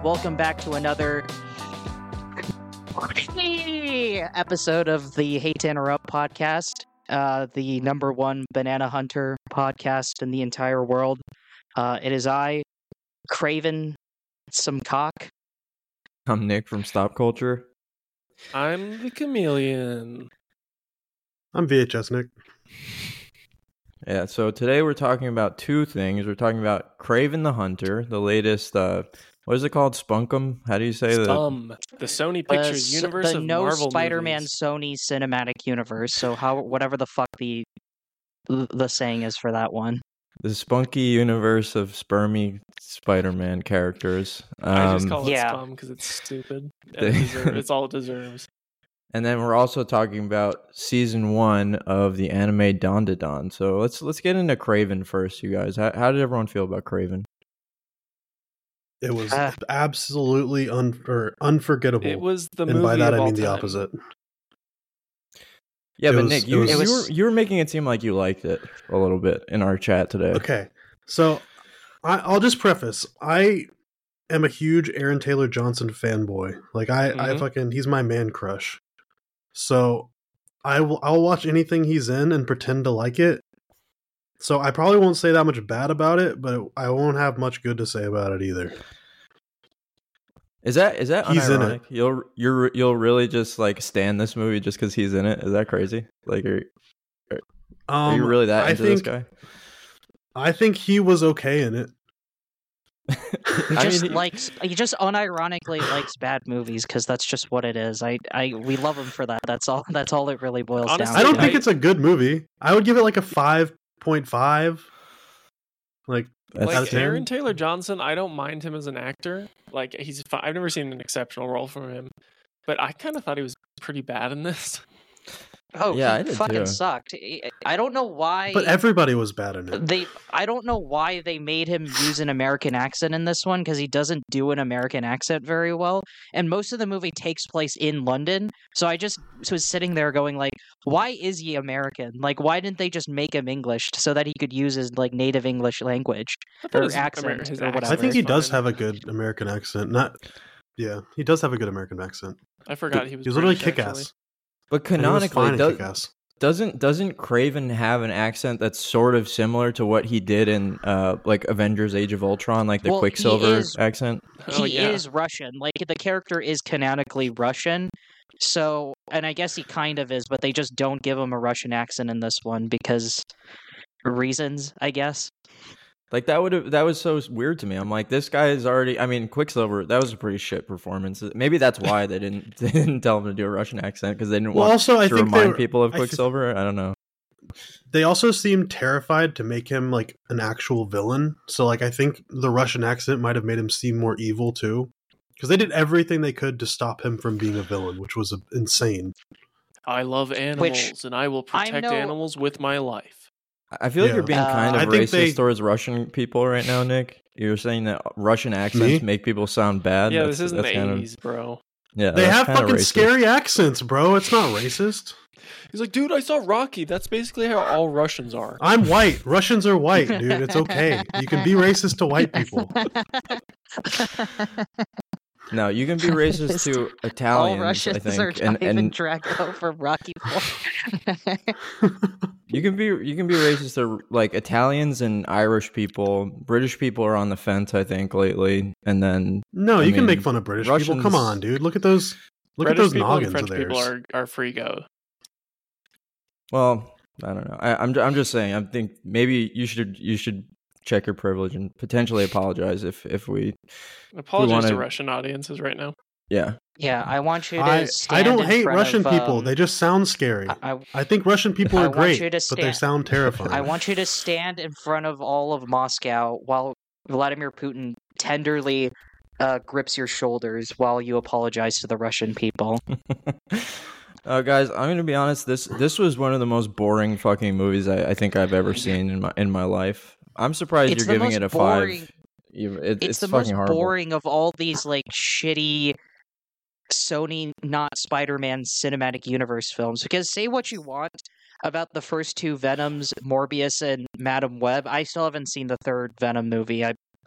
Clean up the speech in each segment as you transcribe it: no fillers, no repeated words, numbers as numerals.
welcome back to another episode of the Hate to Interrupt podcast, the number one banana hunter podcast in the entire world. It is I, Craven, some cock. I'm Nick from Stop Culture. I'm the Chameleon. I'm VHS Nick. Yeah, so today we're talking about two things. We're talking about Kraven the Hunter, the latest, what is it called? Spunkum? How do you say that? The Sony Pictures universe the of no Marvel Spider-Man movies. Sony cinematic universe. So whatever the fuck the saying is for that one. The spunky universe of spermy Spider-Man characters. I just call it yeah. Spum because it's stupid. And it's all it deserves. And then we're also talking about season 1 of the anime Dandadan. So let's get into Kraven first, you guys. How did everyone feel about Kraven? It was absolutely unforgettable. It was the and movie by that of I all mean the time. opposite. Yeah, It but was- Nick, it was- you were making it seem like you liked it a little bit in our chat today. Okay, so I'll just preface. I am a huge Aaron Taylor Johnson fanboy. Like I he's my man crush. So I'll watch anything he's in and pretend to like it. So I probably won't say that much bad about it, but I won't have much good to say about it either. Is that He's in unironic? You'll really just like stand this movie just because he's in it? Is that crazy? Like, are you really that into this guy? I think he was okay in it. He just unironically likes bad movies because that's just what it is. We love him for that. That's all it really boils Honestly, down I don't to. think it's a good movie. I would give it like a 5.5. Like That's out of 10. Aaron Taylor Johnson, I don't mind him as an actor. Like I've never seen an exceptional role from him, but I kind of thought he was pretty bad in this. Oh, Yeah, I he did fucking too. sucked. I don't know why. But everybody was bad in it. I don't know why they made him use an American accent in this one because he doesn't do an American accent very well. And most of the movie takes place in London. So I just was sitting there going like, why is he American? Like, why didn't they just make him English so that he could use his like native English language I thought or his accent his or accent whatever? I think he was does fine. have a good American accent. Yeah, he does have a good American accent. I forgot he was. He was literally British, kick-ass. actually. But And he was fine canonically, in Kick-Ass. doesn't Kraven have an accent that's sort of similar to what he did in like Avengers: Age of Ultron, like the Well, he Quicksilver is- accent? Oh, He yeah. is Russian. Like the character is canonically Russian. So, and I guess he kind of is, but they just don't give him a Russian accent in this one because reasons, I guess. Like that was so weird to me. I'm like, this guy is already. I mean, Quicksilver. That was a pretty shit performance. Maybe that's why they didn't tell him to do a Russian accent because they didn't Well, want also, I to think remind people of I think- Quicksilver. I don't know. They also seemed terrified to make him like an actual villain. So, like, I think the Russian accent might have made him seem more evil too, because they did everything they could to stop him from being a villain, which was insane. I love animals, and I will protect no- animals with my life. I feel like Yeah. you're being kind I of think racist towards Russian people right now, Nick. You're saying that Russian accents Me? make people sound bad. Yeah, That's- this isn't the that's kind of- '80s, bro. Yeah, They that's have kinda fucking racist. scary accents, bro. It's not racist. He's like, dude, I saw Rocky. That's basically how all Russians are. I'm white. Russians are white, dude. It's okay. You can be racist to white people. No, you can be racist to All Italians. Russians I think, are and Ivan Drago from Rocky IV. you can be racist to like Italians and Irish people. British people are on the fence, I think, lately. And then No, I you can mean, make fun of British people. Russians- Come on, dude. Look at those. Look British at those people and noggins French of people theirs. are free go. well, I don't know. I'm just saying. I think maybe you should check your privilege and potentially apologize if we Apologize to wanna- Russian audiences right now. yeah. Yeah, I want you to I stand don't in hate front Russian of, people. They just sound scary. I I think Russian people I are want great, you to but they stand- sound terrifying. I want you to stand in front of all of Moscow while Vladimir Putin tenderly grips your shoulders while you apologize to the Russian people. Guys, I'm gonna be honest. This was one of the most boring fucking movies I think I've ever seen in my life. I'm surprised It's you're the giving most it a boring- 5. It's It's the fucking most horrible. boring of all these like shitty Sony not Spider-Man cinematic universe films. Because say what you want about the first two Venoms, Morbius and Madam Web, I still haven't seen the third Venom movie. But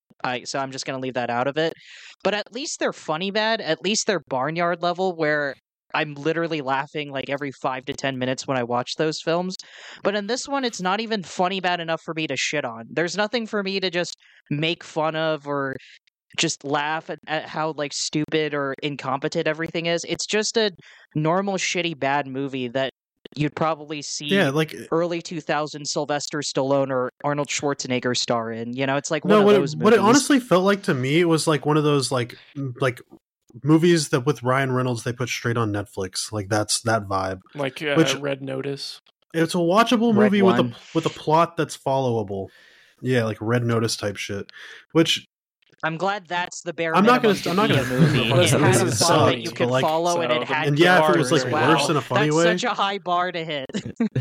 so I'm just gonna leave that out of it. But at least they're funny bad. At least they're Barnyard level, where I'm literally laughing like every 5 to 10 minutes when I watch those films. But in this one, it's not even funny bad enough for me to shit on. There's nothing for me to just make fun of or just laugh at how like stupid or incompetent everything is. It's just a normal shitty bad movie that you'd probably see early 2000s Sylvester Stallone or Arnold Schwarzenegger star in. You know, it's like one of those movies. What it honestly felt like to me, it was like one of those like movies that with Ryan Reynolds they put straight on Netflix. Like that's that vibe. Like Red Notice. It's a watchable movie with a plot that's followable. Yeah, like Red Notice type shit. Which I'm glad that's the bare. I'm not gonna movie. It had a plot that you could follow, and it had. And yeah, if it was like worse in a funny way, that's such a high bar to hit.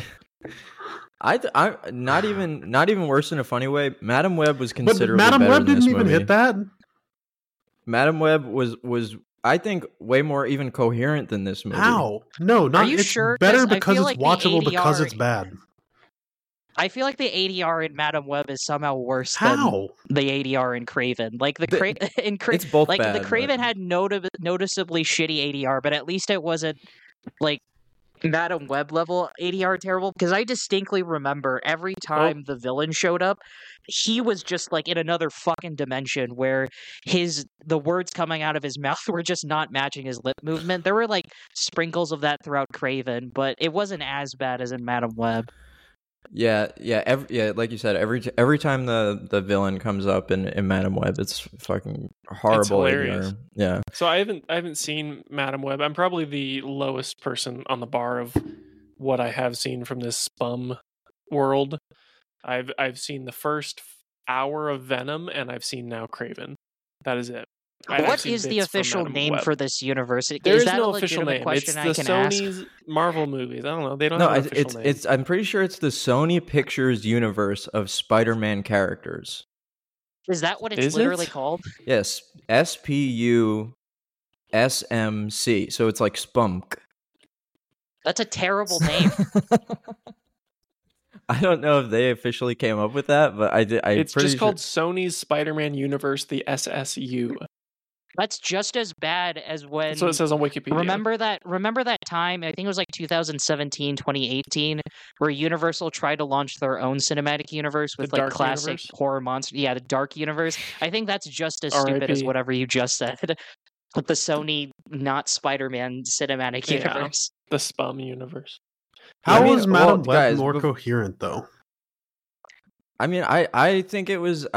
I not even worse in a funny way. Madam Web was considerably Madam better Web than this didn't even movie. hit that. Madam Web was I think way more even coherent than this movie. How? No, not. Are you it's sure? better because it's like watchable because it's bad. I feel like the ADR in Madam Web is somehow worse How? than the ADR in Craven. Like it's both like bad, the Craven had noticeably shitty ADR, but at least it wasn't like Madam Web level ADR terrible. Because I distinctly remember every time the villain showed up, he was just like in another fucking dimension where the words coming out of his mouth were just not matching his lip movement. There were like sprinkles of that throughout Craven, but it wasn't as bad as in Madam Web. Yeah, like you said, every time the villain comes up in Madam Web, it's fucking horrible. It's hilarious. Yeah. So I haven't seen Madam Web. I'm probably the lowest person on the bar of what I have seen from this Spum world. I've seen the first hour of Venom, and I've seen now Craven. That is it. What is the official name for this universe? There is that no a official name. Question it's the Sony's ask? Marvel movies. I don't know. They don't have an official name. I'm pretty sure it's the Sony Pictures universe of Spider-Man characters. Is that what it's literally called? Yes, SPUSMC. So it's like Spunk. That's a terrible name. I don't know if they officially came up with that, but I did. It's just called Sony's Spider-Man Universe, the SSU. That's just as bad as when... That's what it says on Wikipedia. Remember that time, I think it was like 2017, 2018, where Universal tried to launch their own cinematic universe with like classic horror monster. Yeah, the Dark Universe. I think that's just as stupid as whatever you just said. With the Sony, not Spider-Man cinematic universe. The Spum universe. How was Madam Web more coherent, though? I mean, I think it was...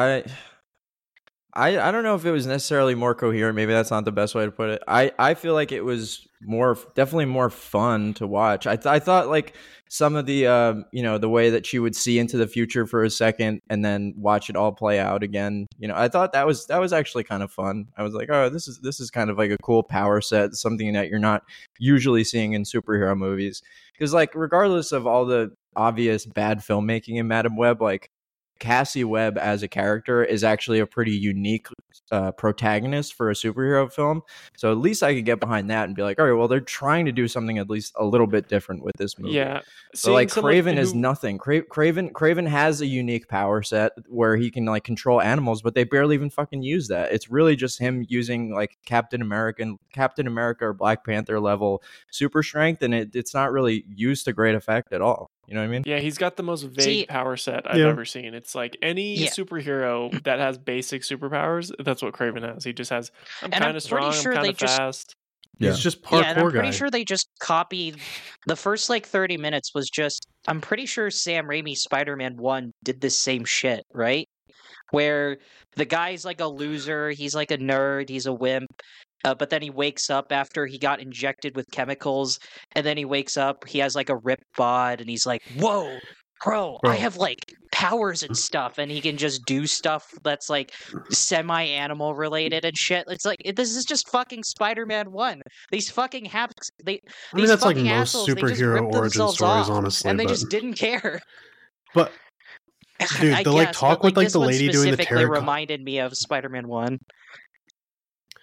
I don't know if it was necessarily more coherent. Maybe that's not the best way to put it. I feel like it was definitely more fun to watch. I thought like some of the the way that she would see into the future for a second and then watch it all play out again. I thought that was actually kind of fun. I was like, oh, this is kind of like a cool power set, something that you're not usually seeing in superhero movies. Because like regardless of all the obvious bad filmmaking in Madam Web, like Cassie Webb as a character is actually a pretty unique protagonist for a superhero film. So at least I could get behind that and be like, all right, well, they're trying to do something at least a little bit different with this movie. Yeah. So like Craven is nothing. Craven has a unique power set where he can like control animals, but they barely even fucking use that. It's really just him using like Captain America or Black Panther level super strength, and it's not really used to great effect at all. You know what I mean? Yeah, he's got the most vague power set I've ever seen. It's like any superhero that has basic superpowers, that's what Craven has. He just has, I'm kind of strong, I'm kind of fast. He's just parkour guy. And I'm pretty sure they just copied the first like 30 minutes was just, I'm pretty sure Sam Raimi's Spider-Man 1 did this same shit, right? Where the guy's like a loser, he's like a nerd, he's a wimp. But then he wakes up after he got injected with chemicals, and then he wakes up, he has like a ripped bod, and he's like, whoa, bro, I have like powers and stuff, and he can just do stuff that's like semi-animal related and shit. It's like, this is just fucking Spider-Man 1. These fucking that's like most superhero origin stories, honestly. And they just didn't care. But, dude, the like talk with like the lady doing the specifically reminded me of Spider-Man 1.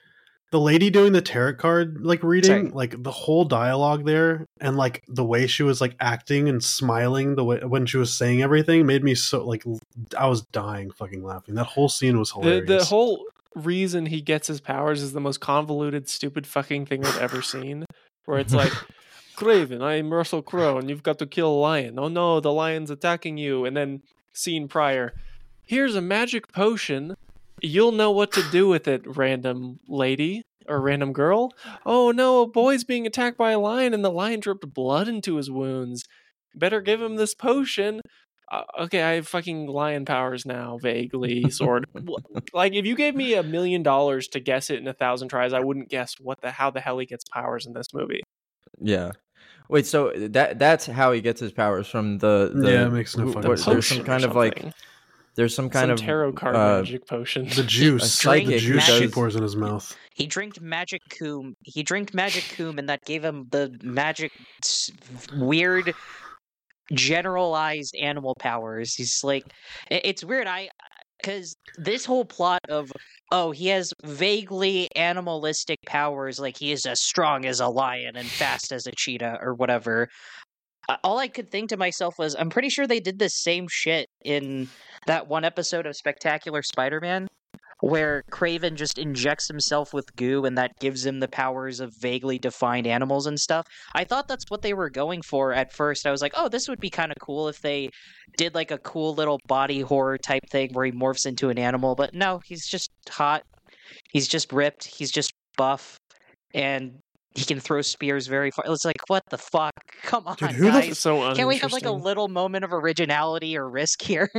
the lady doing the tarot card like reading, Sorry. like the whole dialogue there, and like the way she was like acting and smiling, the way when she was saying everything made me so like I was dying fucking laughing. That whole scene was hilarious. The whole reason he gets his powers is the most convoluted, stupid fucking thing I've ever seen. Where it's like, Craven, I'm Russell Crowe, and you've got to kill a lion. Oh no, the lion's attacking you. And then scene prior, here's a magic potion. You'll know what to do with it, random lady or random girl. Oh no, a boy's being attacked by a lion and the lion dripped blood into his wounds. Better give him this potion. Okay, I have fucking lion powers now, vaguely, sort of. Like, if you gave me $1 million to guess it in 1,000 tries, I wouldn't guess how the hell he gets powers in this movie. Yeah. Wait, so that's how he gets his powers from the yeah, it makes no fucking sense. There's some kind of like there's some kind of tarot card magic potion. The juice, the juice she pours in his mouth. He drank magic coom. And that gave him the magic weird generalized animal powers. He's like, it's weird. Because this whole plot of, he has vaguely animalistic powers, like he is as strong as a lion and fast as a cheetah or whatever. All I could think to myself was, I'm pretty sure they did the same shit in that one episode of Spectacular Spider-Man, where Kraven just injects himself with goo and that gives him the powers of vaguely defined animals and stuff. I thought that's what they were going for at first. I was like, this would be kind of cool if they did like a cool little body horror type thing where he morphs into an animal. But no, he's just hot. He's just ripped. He's just buff. And he can throw spears very far. It's like, what the fuck? Come on, dude, who guys. So can't we have like a little moment of originality or risk here?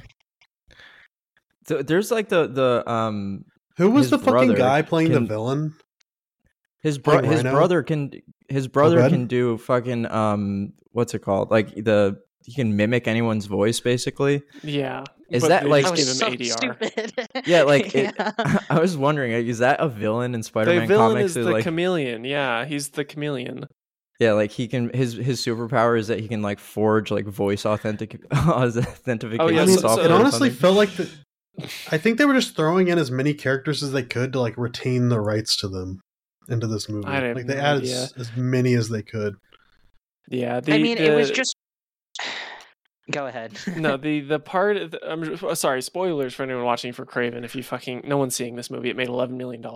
There's like the who was his the fucking brother guy playing the can- villain? his Like his Rhino? brother can do fucking what's it called? Like he can mimic anyone's voice basically. Yeah. Is but that they like- just give so him ADR? stupid. Yeah, like Yeah. I was wondering, like, is that a villain in The Spider-Man villain comics? is the like, chameleon. Yeah, he's the chameleon. yeah, like he can his superpower is that he can like forge like voice authentication Oh, yeah, I mean, software it or honestly something. felt like I think they were just throwing in as many characters as they could to like retain the rights to them into this movie. I have Like they no added idea. as many as they could. Yeah. it was just. Go ahead. No, the part. I'm sorry. Spoilers for anyone watching for Kraven. If you no one's seeing this movie, it made $11 million.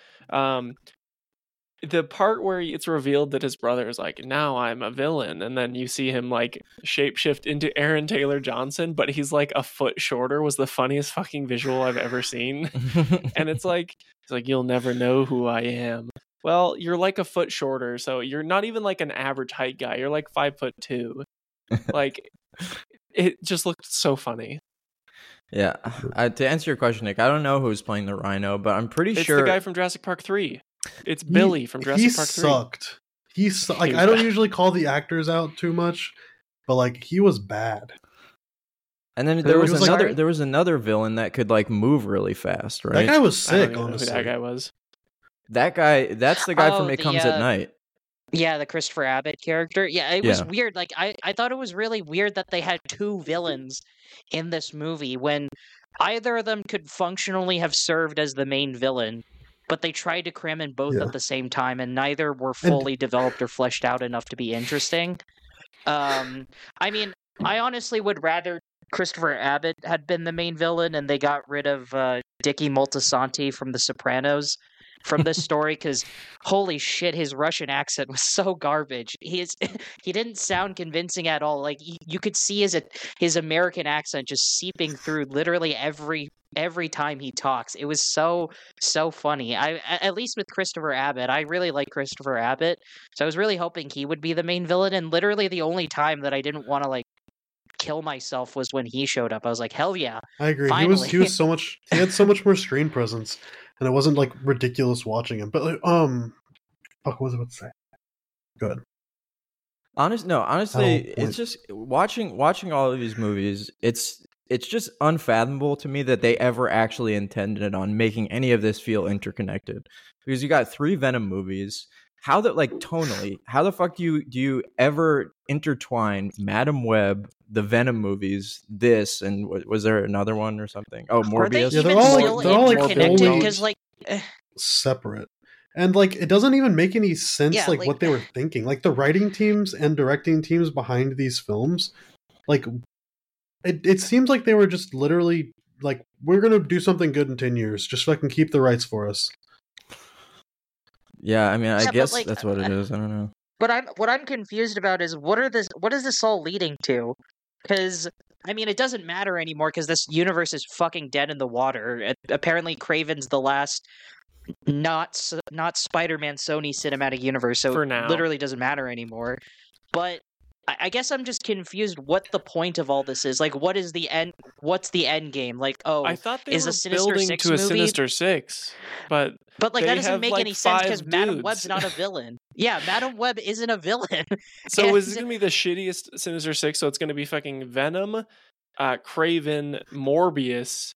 The part where it's revealed that his brother is like, now I'm a villain, and then you see him like shapeshift into Aaron Taylor Johnson, but he's like a foot shorter, was the funniest fucking visual I've ever seen. And it's like you'll never know who I am. Well, you're like a foot shorter, so you're not even like an average height guy. You're like 5'2". Like, it just looked so funny. Yeah, to answer your question, Nick, I don't know who's playing the Rhino, but I'm pretty It's sure the guy from Jurassic Park 3. It's Billy from Jurassic Park 3. Sucked. He sucked. Like He was I don't bad. usually call the actors out too much, but like he was bad. And then Who there was was another sorry? there was another villain that could like move really fast, That right? guy was I don't sick. even know who Honestly, that guy was. That guy, that's the guy from It the, Comes at Night. Yeah, the Christopher Abbott character. Yeah, it was Yeah. weird. Like I thought it was really weird that they had two villains in this movie when either of them could functionally have served as the main villain, but they tried to cram in both Yeah. at the same time, and neither were fully developed or fleshed out enough to be interesting. I mean, I honestly would rather Christopher Abbott had been the main villain and they got rid of Dickie Moltisanti from The Sopranos from this story, because holy shit, his Russian accent was so garbage. He didn't sound convincing at all. Like you could see his American accent just seeping through literally every time he talks. It was so funny. At least with Christopher Abbott, I really like Christopher Abbott, so I was really hoping he would be the main villain. And literally the only time that I didn't want to like kill myself was when he showed up. I was like, hell yeah. I agree. Finally. He was so much. He had so much more screen presence, and it wasn't like ridiculous watching him. But like, fuck, what was I about to say? Good. Honestly, point. it's just watching all of these movies. It's just unfathomable to me that they ever actually intended on making any of this feel interconnected. Because you got 3 Venom movies. How tonally? How the fuck do you ever intertwine Madam Web, the Venom movies, this, and was there another one or something? Oh, Are they Morbius. Yeah, they're even all, still like, they're all, like, interconnected? fully- Because like Separate. And like it doesn't even make any sense like like what they were thinking. Like the writing teams and directing teams behind these films, like it seems like they were just literally like, we're gonna do something good in 10 years, just fucking keep the rights for us. Yeah, I mean, I Yeah, but, guess like, that's what it is. I don't know. But what I'm confused about is what is this all leading to? Because I mean, it doesn't matter anymore because this universe is fucking dead in the water. Apparently, Craven's the last not Spider-Man Sony cinematic universe, so For it now. literally doesn't matter anymore. But I guess I'm just confused what the point of all this is. Like, what is the end? What's the end game? Like, I thought they is were a Sinister building Six to a movie? Sinister Six, but But like they that doesn't have, make like, any sense because 5 Madam dudes. Web's not a villain. Yeah, Madam Web isn't a villain. so And- is it gonna be the shittiest Sinister Six? So it's gonna be fucking Venom, Craven, Morbius,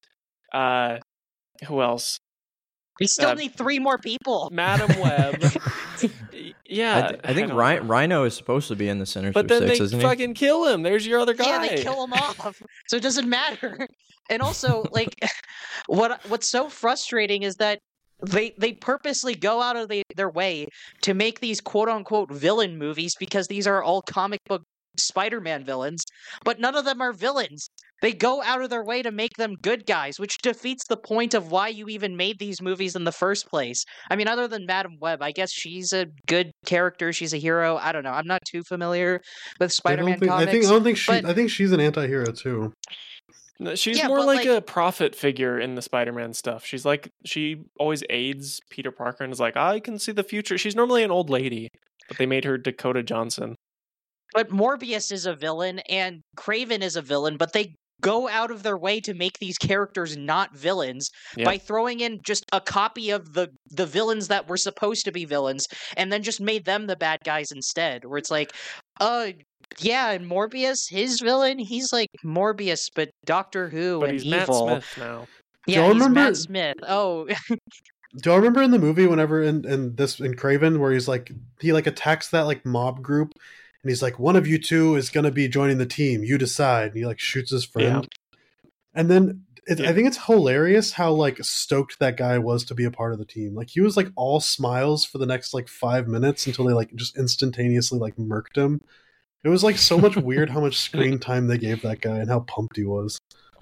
who else? We still Uh, need 3 more people. Madam Web. Yeah, I think don't know. Rhino is supposed to be in the Sinister But then Six, they isn't he? fucking kill him. There's your other guy. Yeah, they kill him off, so it doesn't matter. And also, like, what's so frustrating is that they purposely go out of their way to make these quote unquote villain movies because these are all comic book Spider-Man villains, but none of them are villains. They go out of their way to make them good guys, which defeats the point of why you even made these movies in the first place. I mean, other than Madam Web, I guess she's a good character. She's a hero. I don't know. I'm not too familiar with Spider-Man comics. I think she's an anti-hero too. No, she's Yeah, more but, like like- a prophet figure in the Spider-Man stuff. She's like, she always aids Peter Parker and is like, I can see the future. She's normally an old lady, but they made her Dakota Johnson. But Morbius is a villain and Craven is a villain, but they go out of their way to make these characters not villains Yeah. by throwing in just a copy of the villains that were supposed to be villains and then just made them the bad guys instead. Where it's like, yeah, and Morbius, his villain, he's like Morbius, but Doctor Who But and he's evil. Matt Smith now. Yeah, Do you he's remember- Matt Smith. Oh, Do I remember in the movie whenever in Craven where he's like, he like attacks that like mob group and he's like, one of you two is gonna be joining the team, you decide, and he like shoots his friend. And then I think it's hilarious how like stoked that guy was to be a part of the team. Like he was like all smiles for the next like 5 minutes until they like just instantaneously like murked him. It was like so much weird how much screen time they gave that guy and how pumped he was.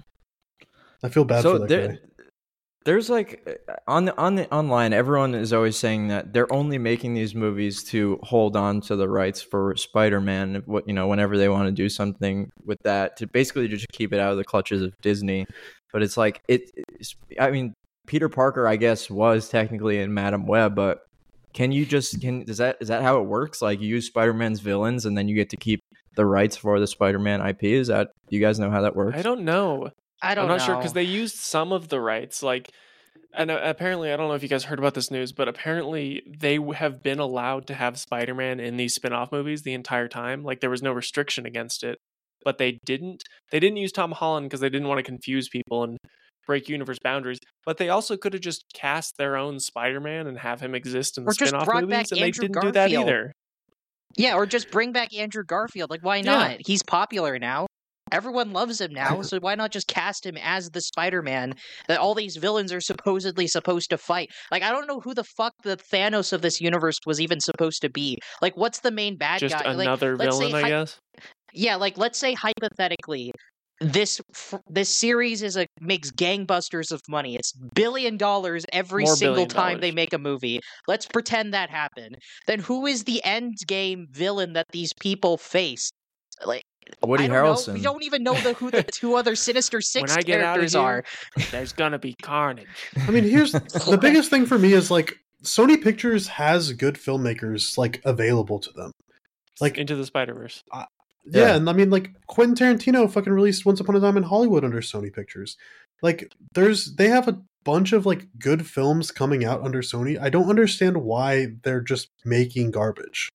I feel bad for that guy. There's like on the online, everyone is always saying that they're only making these movies to hold on to the rights for Spider-Man. Whenever they want to do something with that, to basically just keep it out of the clutches of Disney. But it's like I mean, Peter Parker, I guess, was technically in Madam Web, but is that how it works? Like you use Spider-Man's villains and then you get to keep the rights for the Spider-Man IP? Is that, do you guys know how that works? I don't know. I don't I'm know. not sure because they used some of the rights. Like, and apparently, I don't know if you guys heard about this news, but apparently they have been allowed to have Spider-Man in these spin-off movies the entire time. Like there was no restriction against it, but they didn't use Tom Holland because they didn't want to confuse people and break universe boundaries. But they also could have just cast their own Spider-Man and have him exist in the Or just spin-off brought movies, back and they Andrew didn't do that Garfield. either. Yeah, or just bring back Andrew Garfield. Like, why Yeah. not? He's popular now. Everyone loves him now, so why not just cast him as the Spider-Man that all these villains are supposedly supposed to fight? Like, I don't know who the fuck the Thanos of this universe was even supposed to be. Like, what's the main bad Just guy? another let's say villain, I guess. Yeah, like let's say hypothetically, this series makes gangbusters of money. It's $1 billion every More single $1 time billion. they make a movie. Let's pretend that happened. Then who is the end game villain that these people face? Like, Woody I don't know. Harrelson. We don't even know who the 2 other Sinister Six When I get out of characters here, are. There's gonna be carnage. I mean, here's the biggest thing for me is like Sony Pictures has good filmmakers like available to them. Like Into the Spider-Verse. yeah, and I mean like Quentin Tarantino fucking released Once Upon a Time in Hollywood under Sony Pictures. Like they have a bunch of like good films coming out under Sony. I don't understand why they're just making garbage.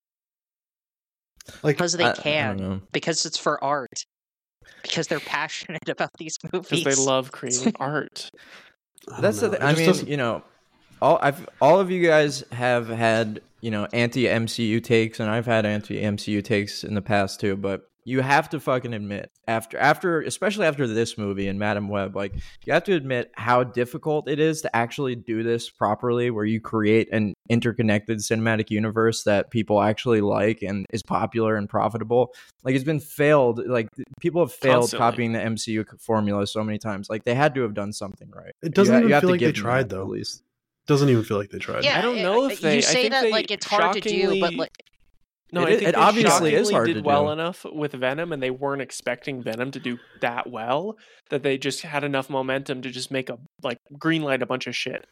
Like Because they I don't can. know. Because it's for art. Because they're passionate about these movies. Because they love creating art. I don't That's the know. thing. It I just mean, doesn't- all of you guys have had, anti-MCU takes, and I've had anti-MCU takes in the past too. But you have to fucking admit after especially after this movie and Madam Web, like you have to admit how difficult it is to actually do this properly, where you create an interconnected cinematic universe that people actually like and is popular and profitable. Like it's been failed. Like people have failed Constantly. copying the MCU formula so many times. Like they had to have done something right. It doesn't You even have feel to like they give them tried that, though. at least. Doesn't even feel like they tried. Yeah, I don't know if they. You I say think that they like it's hard to do, but like No, It I is- think it they obviously is shockingly hard did to well do. enough with Venom, and they weren't expecting Venom to do that well, that they just had enough momentum to just make a greenlight a bunch of shit.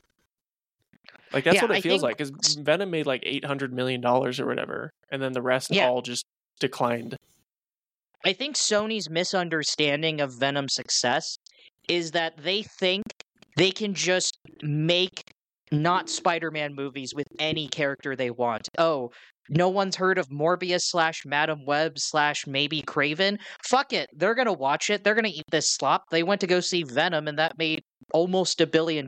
Like that's Yeah, what it I feels think- like. Because Venom made like $800 million or whatever, and then the rest Yeah. all just declined. I think Sony's misunderstanding of Venom's success is that they think they can just make not Spider-Man movies with any character they want. Oh, no one's heard of Morbius / Madam Web / maybe Craven? Fuck it. They're going to watch it. They're going to eat this slop. They went to go see Venom, and that made almost $1 billion.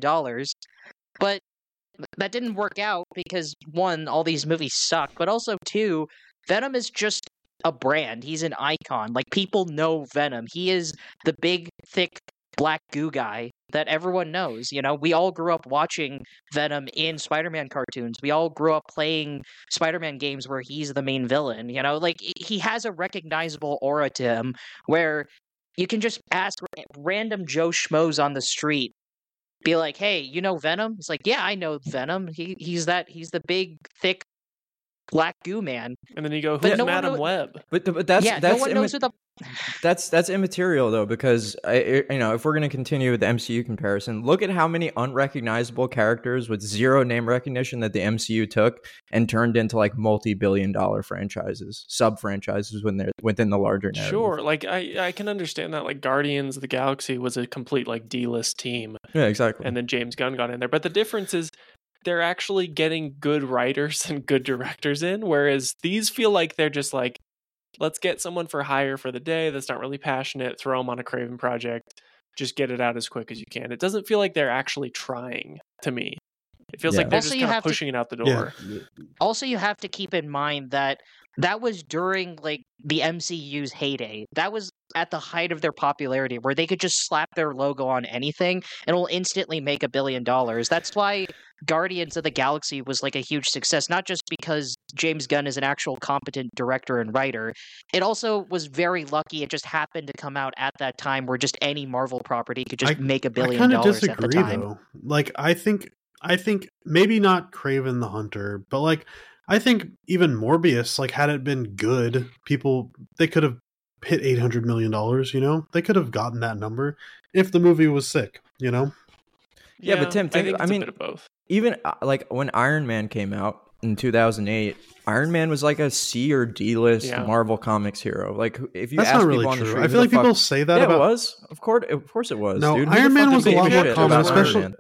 But that didn't work out because, one, all these movies suck, but also, two, Venom is just a brand. He's an icon. Like, people know Venom. He is the big, thick, black goo guy that everyone knows. You know, we all grew up watching Venom in Spider-Man cartoons. We all grew up playing Spider-Man games where he's the main villain. You know, like, he has a recognizable aura to him where you can just ask random Joe Schmoes on the street, be like, hey, you know Venom? He's like, yeah, I know Venom. He's the big, thick, black goo man. And then you go, But who's no one Madam knows- Web? But that's yeah, that's no one knows who the that's immaterial though, because if we're going to continue with the MCU comparison, look at how many unrecognizable characters with zero name recognition that the MCU took and turned into like multi-billion-dollar franchises, sub-franchises within the larger narrative. Sure, like I can understand that. Like Guardians of the Galaxy was a complete like D-list team, Yeah, exactly. and then James Gunn got in there. But the difference is they're actually getting good writers and good directors in, whereas these feel like they're just like, let's get someone for hire for the day that's not really passionate, throw them on a Craven project, just get it out as quick as you can. It doesn't feel like they're actually trying to me. It feels Yeah. like they're Also, just you kind of have to- pushing it out the door. Also, you have to keep in mind that was during like the MCU's heyday. That was at the height of their popularity, where they could just slap their logo on anything and it will instantly make $1 billion. That's why Guardians of the Galaxy was like a huge success, not just because James Gunn is an actual competent director and writer. It also was very lucky. It just happened to come out at that time where just any Marvel property could just make $1 billion I kind of at the disagree time. though. Like I think maybe not Craven the Hunter, but like I think even Morbius, like had it been good, they could have hit $800 million, you know? They could have gotten that number if the movie was sick, you know? Yeah, but Tim, I think I it's mean, a bit of both. Even like when Iron Man came out in 2008, Iron Man was like a C or D list Yeah. Marvel Comics hero. Like if you That's ask not really people on the true. street, I who feel like the fuck- people say that yeah, about it was. Of course it was. No, dude. Who the Iron fuck Man gives was a a lot shit more about common, Iron especially- Man?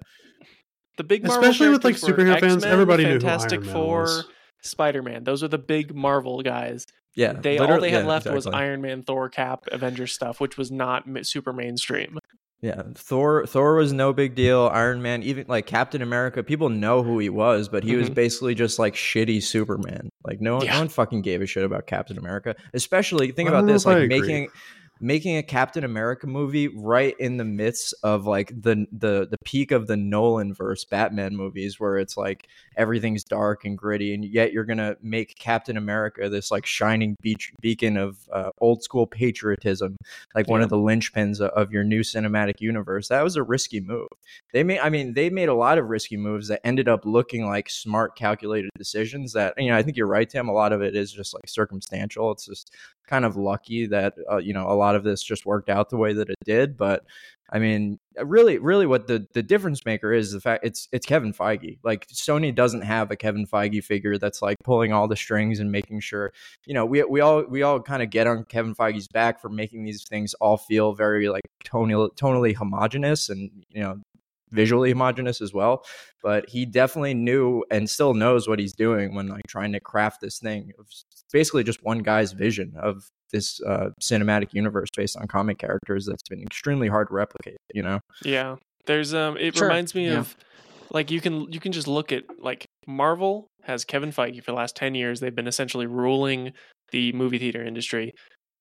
The big Marvel Especially with, like, characters were superhero fans, X-Men, everybody knew who Fantastic Iron Man Four, was. Spider-Man. Those were the big Marvel guys. Yeah, All literally- they had yeah, left was exactly. Iron Man, Thor, Cap, Avengers stuff, which was not super mainstream. Yeah, Thor was no big deal. Iron Man, even like Captain America, people know who he was, but he was Mhm. basically just like shitty Superman. Like no Yeah. one fucking gave a shit about Captain America. Especially think I about don't know this, if I like agree. making a Captain America movie right in the midst of like the peak of the Nolan verse Batman movies, where it's like everything's dark and gritty, and yet you're gonna make Captain America this like shining beacon of old school patriotism, like one Yeah. of the linchpins of your new cinematic universe. That was a risky move. They made a lot of risky moves that ended up looking like smart, calculated decisions. That I think you're right, Tim. A lot of it is just like circumstantial. It's just kind of lucky that a lot of this just worked out the way that it did. But I mean, really what the difference maker is the fact it's Kevin Feige. Like Sony doesn't have a Kevin Feige figure that's like pulling all the strings and making sure, we all kind of get on Kevin Feige's back for making these things all feel very like tonally homogenous and visually homogenous as well. But he definitely knew and still knows what he's doing when like trying to craft this thing of basically just one guy's vision of this cinematic universe based on comic characters that's been extremely hard to replicate. Yeah. There's it Sure. reminds me Yeah. of like you can just look at like Marvel has Kevin Feige for the last 10 years. They've been essentially ruling the movie theater industry.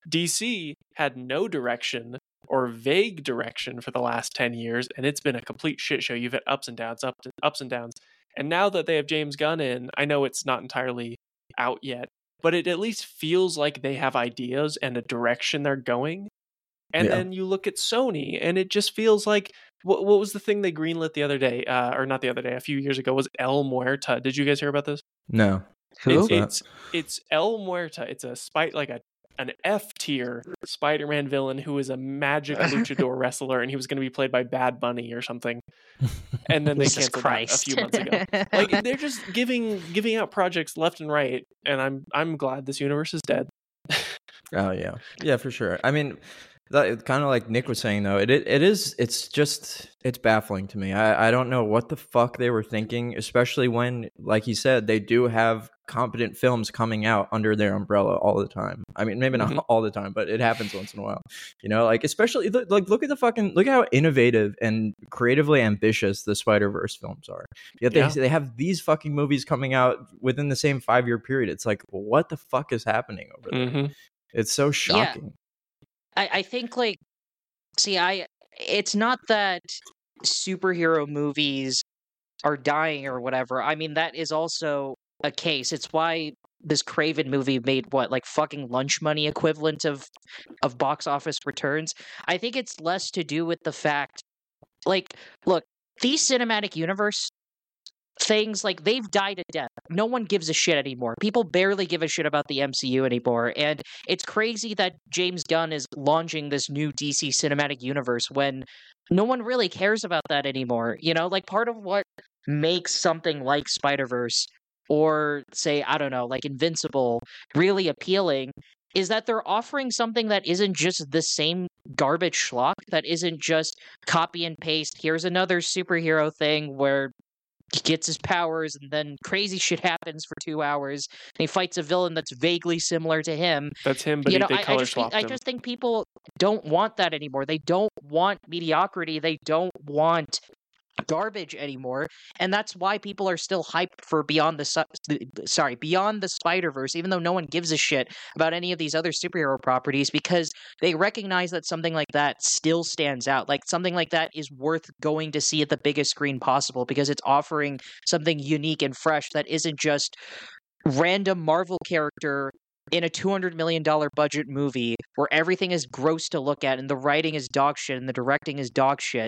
DC had no direction or vague direction for the last 10 years, and it's been a complete shit show. You've had ups and downs, ups and downs. And now that they have James Gunn in, I know it's not entirely out yet, but it at least feels like they have ideas and a direction they're going. And then you look at Sony, and it just feels like, what was the thing they greenlit the other day, or not the other day, a few years ago, was El Muerta. Did you guys hear about this? No. Who? It's El Muerta. It's an F-tier Spider-Man villain who is a magic luchador wrestler, and he was going to be played by Bad Bunny or something. And then they Jesus canceled Christ. that a few months ago. Like, they're just giving out projects left and right, and I'm glad this universe is dead. Oh yeah, for sure. I mean, kind of like Nick was saying though, it's baffling to me. I don't know what the fuck they were thinking, especially when, like he said, they do have competent films coming out under their umbrella all the time. I mean, maybe not all the time, but it happens once in a while. You know, like especially like look at how innovative and creatively ambitious the Spider-Verse films are. Yet they have these fucking movies coming out within the same 5-year period. It's like, what the fuck is happening over there? It's so shocking. I think like, it's not that superhero movies are dying or whatever. I mean, that is also a case. It's why this Craven movie made like fucking lunch money equivalent of box office returns. I think it's less to do with the fact, like, look, these cinematic universe things, like, they've died a death. No one gives a shit anymore. People barely give a shit about the MCU anymore, and it's crazy that James Gunn is launching this new DC cinematic universe when no one really cares about that anymore. You know, like, part of what makes something like Spider-Verse or, say, I don't know, like Invincible really appealing is that they're offering something that isn't just the same garbage schlock, that isn't just copy and paste, here's another superhero thing where he gets his powers and then crazy shit happens for 2 hours and he fights a villain that's vaguely similar to him. That's him, but You know, they color I swapped him. just think people don't want that anymore. They don't want mediocrity. They don't want garbage anymore, and that's why people are still hyped for Beyond the Spider-Verse, even though no one gives a shit about any of these other superhero properties, because they recognize that something like that still stands out. Like, something like that is worth going to see at the biggest screen possible because it's offering something unique and fresh that isn't just random Marvel character in a $200 million budget movie where everything is gross to look at and the writing is dog shit and the directing is dog shit.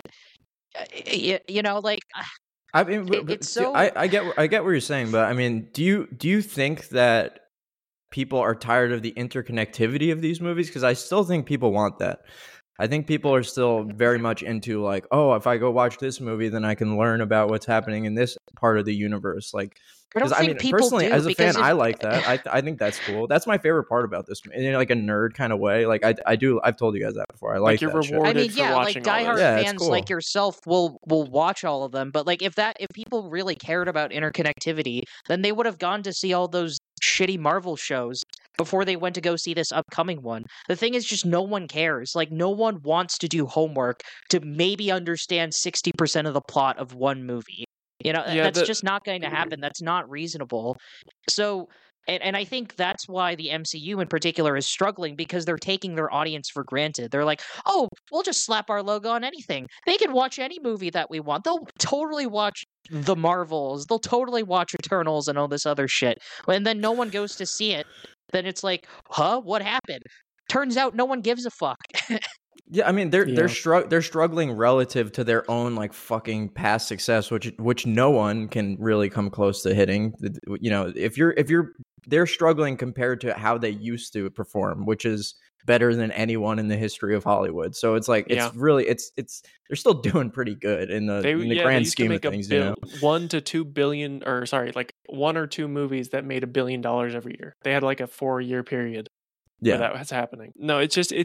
You know, like, I mean, it's so. I get what you're saying, but I mean, do you think that people are tired of the interconnectivity of these movies? Because I still think people want that. I think people are still very much into, like, oh, if I go watch this movie, then I can learn about what's happening in this part of the universe. Like, because I mean, personally, as a fan, I like that. I think that's cool. That's my favorite part about this, in like a nerd kind of way. Like, I do. I've told you guys that before. I like you're that rewarded. I mean, for yeah, like watching diehard fans cool. like yourself will watch all of them. But like, if people really cared about interconnectivity, then they would have gone to see all those shitty Marvel shows before they went to go see this upcoming one. The thing is, just no one cares. Like, no one wants to do homework to maybe understand 60% of the plot of one movie. You know, that's just not going to happen. That's not reasonable. So, and I think that's why the MCU in particular is struggling, because they're taking their audience for granted. They're like, oh, we'll just slap our logo on anything. They can watch any movie that we want. They'll totally watch the Marvels. They'll totally watch Eternals and all this other shit. And then no one goes to see it. Then it's like, huh? What happened? Turns out no one gives a fuck. Yeah, I mean, they're struggling relative to their own, like, fucking past success, which no one can really come close to hitting. You know, they're struggling compared to how they used to perform, which is better than anyone in the history of Hollywood. So it's like, it's really, it's they're still doing pretty good in the grand scheme of things. You know, 1 to 2 billion, or sorry, like 1 or 2 movies that made $1 billion every year. They had like a 4-year period. Yeah, where that was happening. No, it's just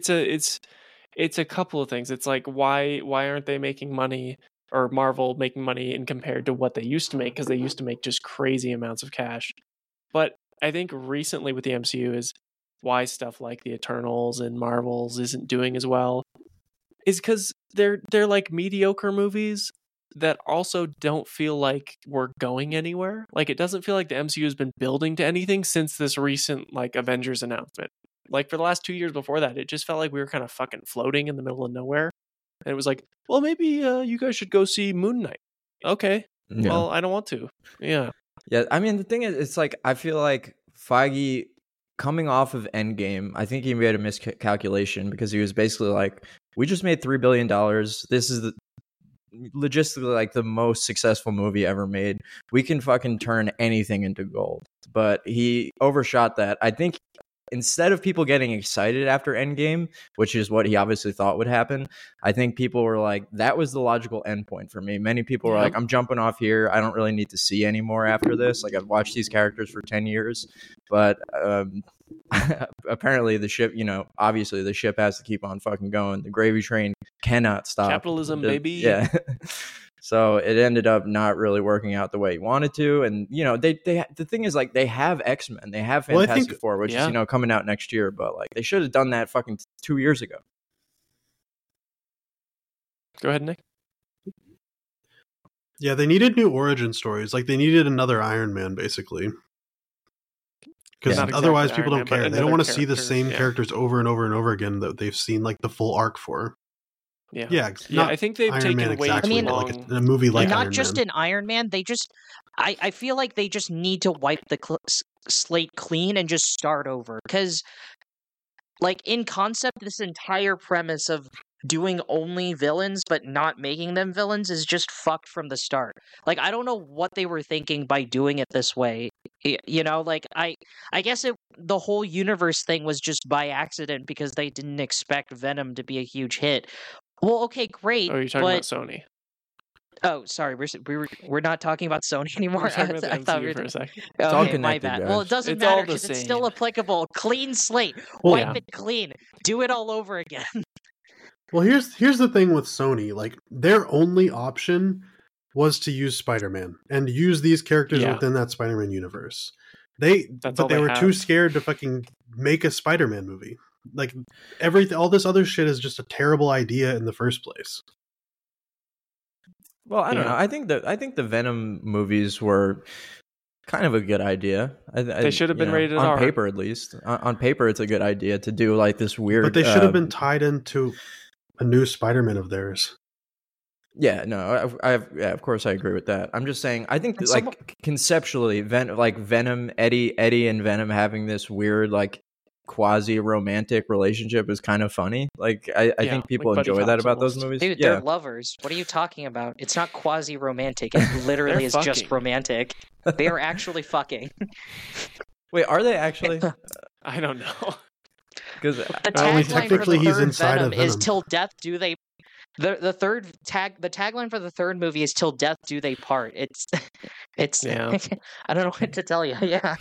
it's a couple of things. It's like, why aren't they making money, or Marvel making money in compared to what they used to make? Because they used to make just crazy amounts of cash. But I think recently with the MCU is why stuff like the Eternals and Marvels isn't doing as well is because they're like mediocre movies that also don't feel like we're going anywhere. Like, it doesn't feel like the MCU has been building to anything since this recent, like, Avengers announcement. like for the last 2 years before that, it just felt like we were kind of fucking floating in the middle of nowhere. And it was like, well, maybe you guys should go see Moon Knight. Okay. Yeah. Well, I don't want to. Yeah. Yeah, I mean, the thing is, it's like, I feel like Feige, coming off of Endgame, I think he made a miscalculation because he was basically like, we just made $3 billion. This is logistically like the most successful movie ever made. We can fucking turn anything into gold. But he overshot that. I think instead of people getting excited after Endgame, which is what he obviously thought would happen, I think people were like, that was the logical endpoint for me. Many people were like, I'm jumping off here. I don't really need to see anymore after this. Like, I've watched these characters for 10 years. But apparently the ship, obviously the ship has to keep on fucking going. The gravy train cannot stop. Capitalism, baby. Yeah. So it ended up not really working out the way he wanted to. And, the thing is, like, they have X-Men. They have Fantastic Four, which is, coming out next year. But, like, they should have done that fucking 2 years ago. Go ahead, Nick. Yeah, they needed new origin stories. Like, they needed another Iron Man, basically. Because otherwise people don't care. They don't want to see the same characters over and over and over again that they've seen, like, the full arc for. Yeah, I think they've Iron taken Man way exactly, too long. like a movie like not Iron just Man. in Iron Man. They just, I feel like they just need to wipe the slate clean and just start over. Because, like, in concept, this entire premise of doing only villains but not making them villains is just fucked from the start. Like, I don't know what they were thinking by doing it this way. Like, I guess the whole universe thing was just by accident because they didn't expect Venom to be a huge hit. Well, okay, great. Oh, you're talking about Sony. Oh, sorry, we're not talking about Sony anymore. We're talking about the thought MCU for a second. Okay, my bad. Guys. Well, it doesn't It's matter all the because it's same. still applicable. Clean slate. Well, Wipe it clean. Do it all over again. Well, here's the thing with Sony. Like, their only option was to use Spider-Man and use these characters within that Spider-Man universe. They were too scared to fucking make a Spider-Man movie. Like, all this other shit is just a terrible idea in the first place. Well, I don't know. I think the Venom movies were kind of a good idea. They should have been rated on R. paper, at least. On paper, it's a good idea to do like this weird. But they should have been tied into a new Spider-Man of theirs. Yeah, no, of course I agree with that. I'm just saying, I think conceptually, Venom, Eddie and Venom having this weird like quasi-romantic relationship is kind of funny. Like, I think people like enjoy that about those movies. Dude, they're lovers. What are you talking about? It's not quasi-romantic. It literally is just romantic. They are actually fucking. Wait, are they actually? I don't know. Because the tagline technically for the he's third inside Venom of Venom is "Till death do they." The tagline for the third movie is "Till death do they part." It's I don't know what to tell you. Yeah,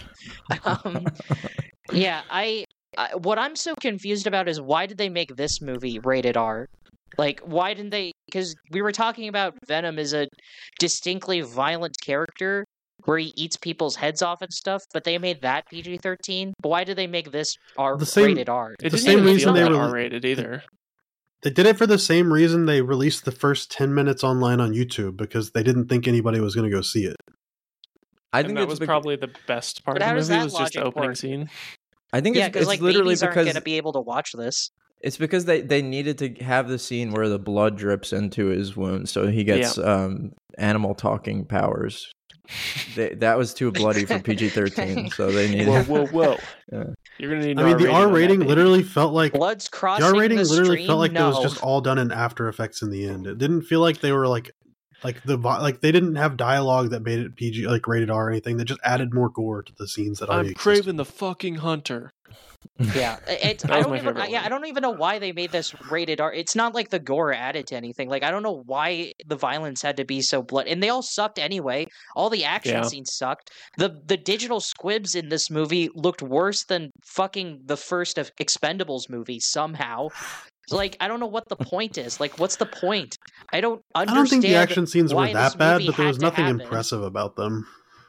what I'm so confused about is why did they make this movie rated R? Like, why didn't they? Because we were talking about Venom as a distinctly violent character where he eats people's heads off and stuff, but they made that PG-13. But why did they make this rated R? It didn't even feel that R-rated either. They did it for the same reason they released the first 10 minutes online on YouTube, because they didn't think anybody was going to go see it. I think that was probably the best part of the movie was just the opening scene. I think it's like, literally babies because aren't going to be able to watch this. It's because they needed to have the scene where the blood drips into his wound, so he gets animal talking powers. That was too bloody for PG-13, so they needed. Whoa! Yeah. You're gonna need. I mean, the R rating literally felt like blood's crossing. The R rating the literally stream? felt like No. it was just all done in After Effects in the end. It didn't feel like they were like they didn't have dialogue that made it PG, like rated R or anything. They just added more gore to the scenes that already existed. Kraven the fucking hunter. Yeah, I don't even know why they made this rated R. It's not like the gore added to anything. Like, I don't know why the violence had to be so bloody, and they all sucked anyway. All the action scenes sucked. The digital squibs in this movie looked worse than fucking the first of Expendables movie somehow. Like, I don't know what the point is. Like, what's the point? I don't understand. I don't think the action scenes were that bad, but there was nothing happen. impressive about them.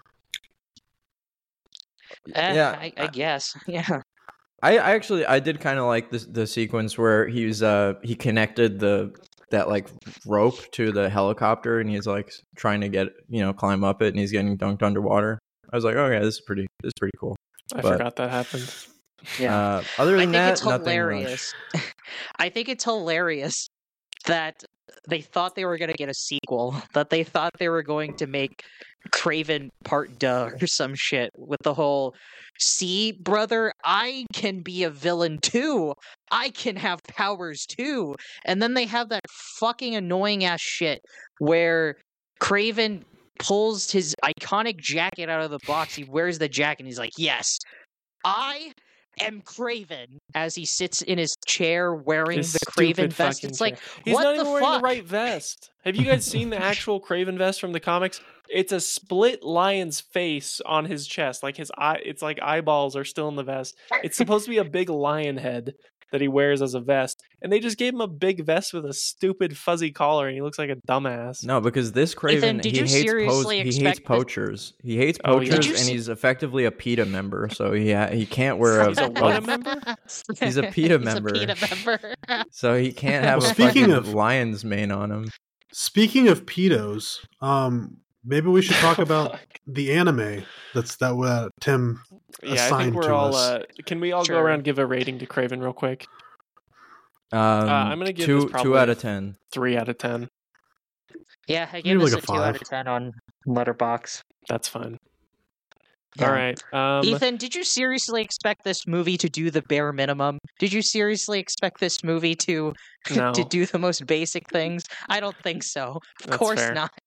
I guess. Yeah. I did kind of like the sequence where he connected that like rope to the helicopter, and he's like trying to get climb up it, and he's getting dunked underwater. I was like, okay, this is pretty cool. I forgot that happened. Yeah. Other I than think it's that, nothing much. hilarious. I think it's hilarious that they thought they were going to get a sequel, that they thought they were going to make Craven Part Duh or some shit with the whole, see, brother, I can be a villain too. I can have powers too. And then they have that fucking annoying ass shit where Craven pulls his iconic jacket out of the box. He wears the jacket and he's like, yes, I am Craven, as he sits in his chair wearing His the Craven stupid vest. fucking It's like, chair. He's what not the even wearing fuck? the right vest. Have you guys seen the actual Craven vest from the comics? It's a split lion's face on his chest, like his eye. It's like eyeballs are still in the vest. It's supposed to be a big lion head that he wears as a vest, and they just gave him a big vest with a stupid fuzzy collar, and he looks like a dumbass. No, because this Craven, did he you hates seriously he hates expect this- poachers. He hates Oh, yeah. poachers, Did you and see- he's effectively a PETA member, so he can't wear a. He's a what a member? He's a PETA He's member. a PETA member. So he can't have Well, a speaking fucking of- lion's mane on him. Speaking of pedos, maybe we should talk about the anime that Tim Yeah, I assigned think we're to all. us. Can we all go Sure. around and give a rating to Craven real quick? I'm gonna give this two probably out of 10. 3 out of 10. Yeah, I Maybe gave this like a a 2 out 5. of 10 on Letterboxd. That's fine. Yeah. All right. Ethan, did you seriously expect this movie to do the bare minimum? Did you seriously expect this movie to No. to do the most basic things? I don't think so. Of That's course fair. not.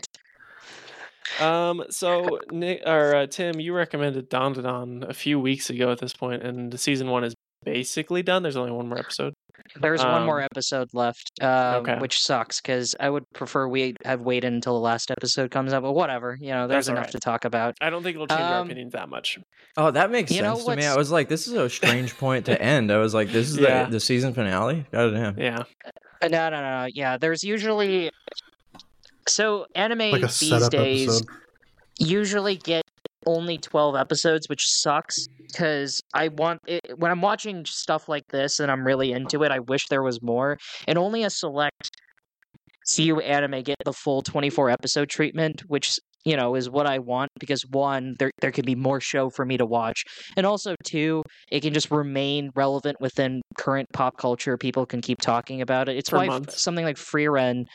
So Nick or Tim, you recommended Dandadan a few weeks ago at this point, and the season 1 is basically done. There's only one more episode. There's one more episode left, okay. which sucks because I would prefer we have waited until the last episode comes out. But whatever, there's That's all enough right. to talk about. I don't think it'll change our Um, opinions that much. Oh, that makes You know sense to me. what's- I was like, this is a strange point to end. I was like, this is Yeah. the season finale? Goddamn. Yeah. No. Yeah, there's usually anime Like a these setup days episode. usually get only 12 episodes, which sucks because when I'm watching stuff like this and I'm really into it, I wish there was more. And only a select few anime get the full 24 episode treatment, which is what I want because one, there could be more show for me to watch, and also two, it can just remain relevant within current pop culture. People can keep talking about it. It's For why months. something like Frieren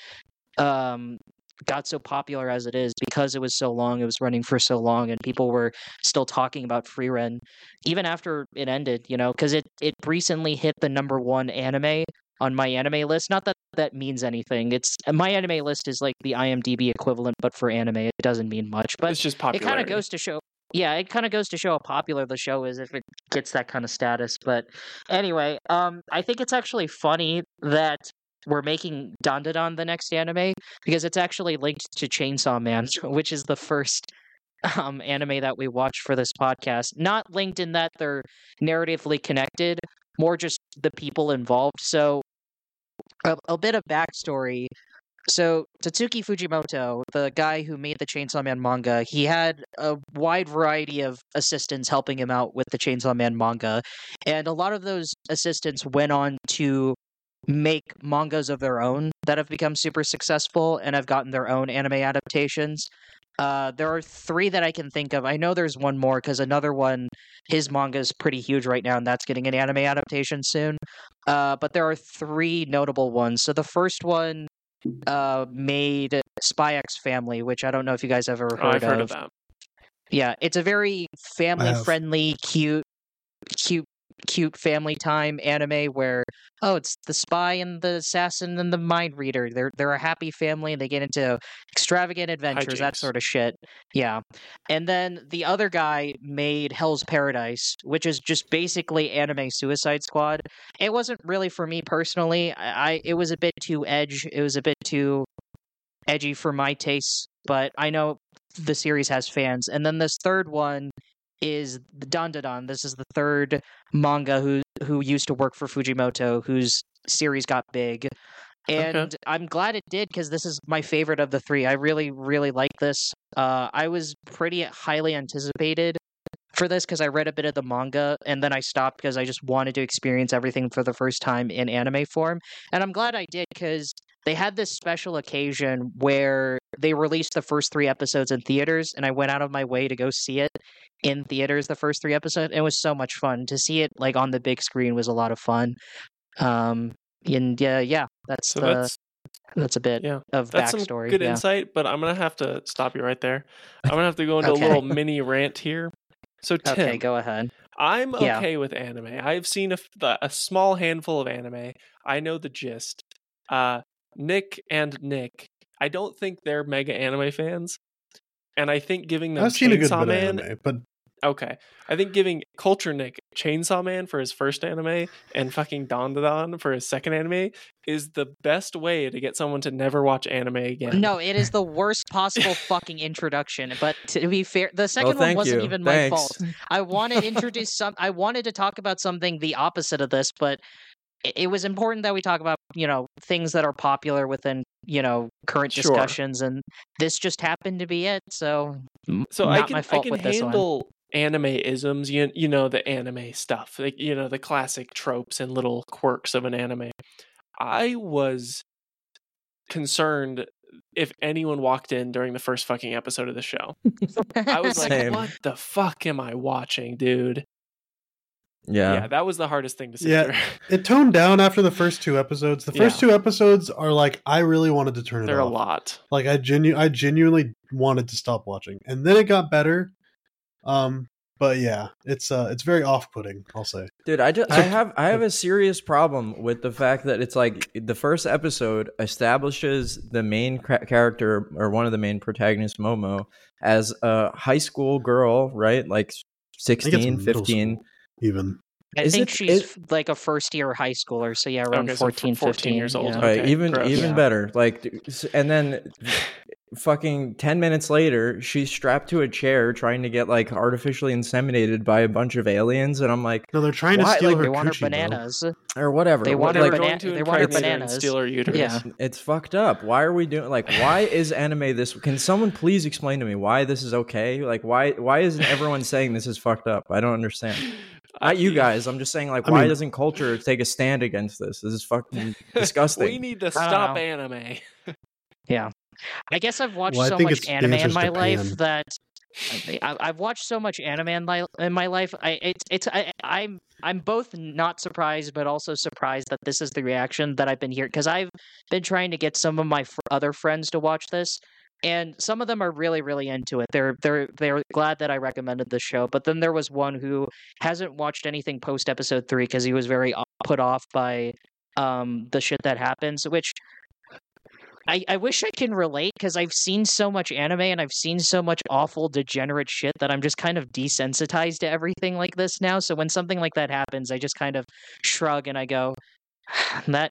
got so popular as it is because it was so long, it was running for so long, and people were still talking about Frieren even after it ended, because it recently hit the #1 anime on my anime list. Not that that means anything. My anime list is like the IMDb equivalent, but for anime, it doesn't mean much. But It's just it kind popularity. of goes to show. Yeah, it kind of goes to show how popular the show is if it gets that kind of status. But anyway, I think it's actually funny that we're making Dandadan the next anime because it's actually linked to Chainsaw Man, which is the first anime that we watched for this podcast. Not linked in that they're narratively connected, more just the people involved. So a bit of backstory. So Tatsuki Fujimoto, the guy who made the Chainsaw Man manga, he had a wide variety of assistants helping him out with the Chainsaw Man manga. And a lot of those assistants went on to make mangas of their own that have become super successful and have gotten their own anime adaptations. There are 3 that I can think of. I know there's one more because another one, his manga is pretty huge right now, and that's getting an anime adaptation soon. But there are 3 notable ones. So the first one made Spy X Family, which I don't know if you guys have ever heard I've heard of that. Yeah, it's a very family-friendly, cute family time anime where it's the spy and the assassin and the mind reader. They're a happy family and they get into extravagant adventures, that Hijinks. sort of shit. Yeah. And then the other guy made Hell's Paradise, which is just basically anime Suicide Squad. It wasn't really for me personally. It was a bit too It was a bit too edgy for my tastes, but I know the series has fans. And then this third one is the Dandadan. This is the third manga who used to work for Fujimoto, whose series got big. And I'm glad it did because this is my favorite of the 3. I really, really like this. I was pretty highly anticipated for this because I read a bit of the manga and then I stopped because I just wanted to experience everything for the first time in anime form. And I'm glad I did because they had this special occasion where they released the first 3 episodes in theaters and I went out of my way to go see it. in theaters. The first 3 episodes, it was so much fun to see it like on the big screen. Was a lot of fun. And yeah, that's So that's a bit of that's some backstory. good Yeah. insight, but I'm gonna have to stop you right there. I'm gonna have to go into Okay. a little mini rant here. So Tim, Okay, go ahead. I'm Yeah. okay with anime. I've seen a small handful of anime. I know the gist. Nick and Nick, I don't think they're mega anime fans, and I think giving them I've seen a good Chainsaw bit of Man. anime, but Okay, I think giving Culture Nick Chainsaw Man for his first anime and fucking Don for his second anime is the best way to get someone to never watch anime again. No, it is the worst possible fucking introduction. But to be fair, the Oh, second one thank wasn't you. even my Thanks. fault. I wanted to introduce I wanted to talk about something the opposite of this, but it was important that we talk about, things that are popular within, current Sure. discussions, and this just happened to be it. So So not I my fault can with this one. handle anime isms, you know, the anime stuff, like the classic tropes and little quirks of an anime. I was concerned if anyone walked in during the first fucking episode of the show. I was like, Same. what the fuck am I watching, dude? Yeah. Yeah, that was the hardest thing to sit Yeah. through. it toned down after the first 2 episodes. The first 2 episodes are like I really wanted to turn it They're a off. lot. Like I genuinely wanted to stop watching, and then it got better. But yeah, it's very off-putting, I'll say. Dude, I have a serious problem with the fact that it's like the first episode establishes the main character or one of the main protagonists, Momo, as a high school girl, right? Like I think it's 16, middle 15. school, even. I Is think it- she's like a first year high schooler, so yeah, around Okay, so 14, 14 years 15, old. yeah. Right, Okay, even gross. Yeah. better. Like, and then fucking 10 minutes later, she's strapped to a chair trying to get like artificially inseminated by a bunch of aliens, and I'm like, No, they're trying to Why? steal Like, her They want her coochie, bro. bananas. or whatever. They want They her were like, going to they want her impregnate her and bananas. steal her uterus. Yeah. it's fucked up. Why are we doing like? Why is anime this? Can someone please explain to me why this is okay? Like, why isn't everyone saying this is fucked up? I don't understand. Not you guys. I'm just saying, like, I why mean- doesn't culture take a stand against this? This is fucking disgusting. We need to don't stop know. anime. Yeah. I guess I've watched Well, I so think much it's the anime in answer's my life Japan. that I've watched so much anime in my life. I'm both not surprised but also surprised that this is the reaction that I've been hearing, because I've been trying to get some of my other friends to watch this, and some of them are really really into it. They're glad that I recommended the show, but then there was one who hasn't watched anything post episode 3 because he was very put off by the shit that happens, which I wish I can relate, because I've seen so much anime and I've seen so much awful degenerate shit that I'm just kind of desensitized to everything like this now. So when something like that happens, I just kind of shrug and I go, that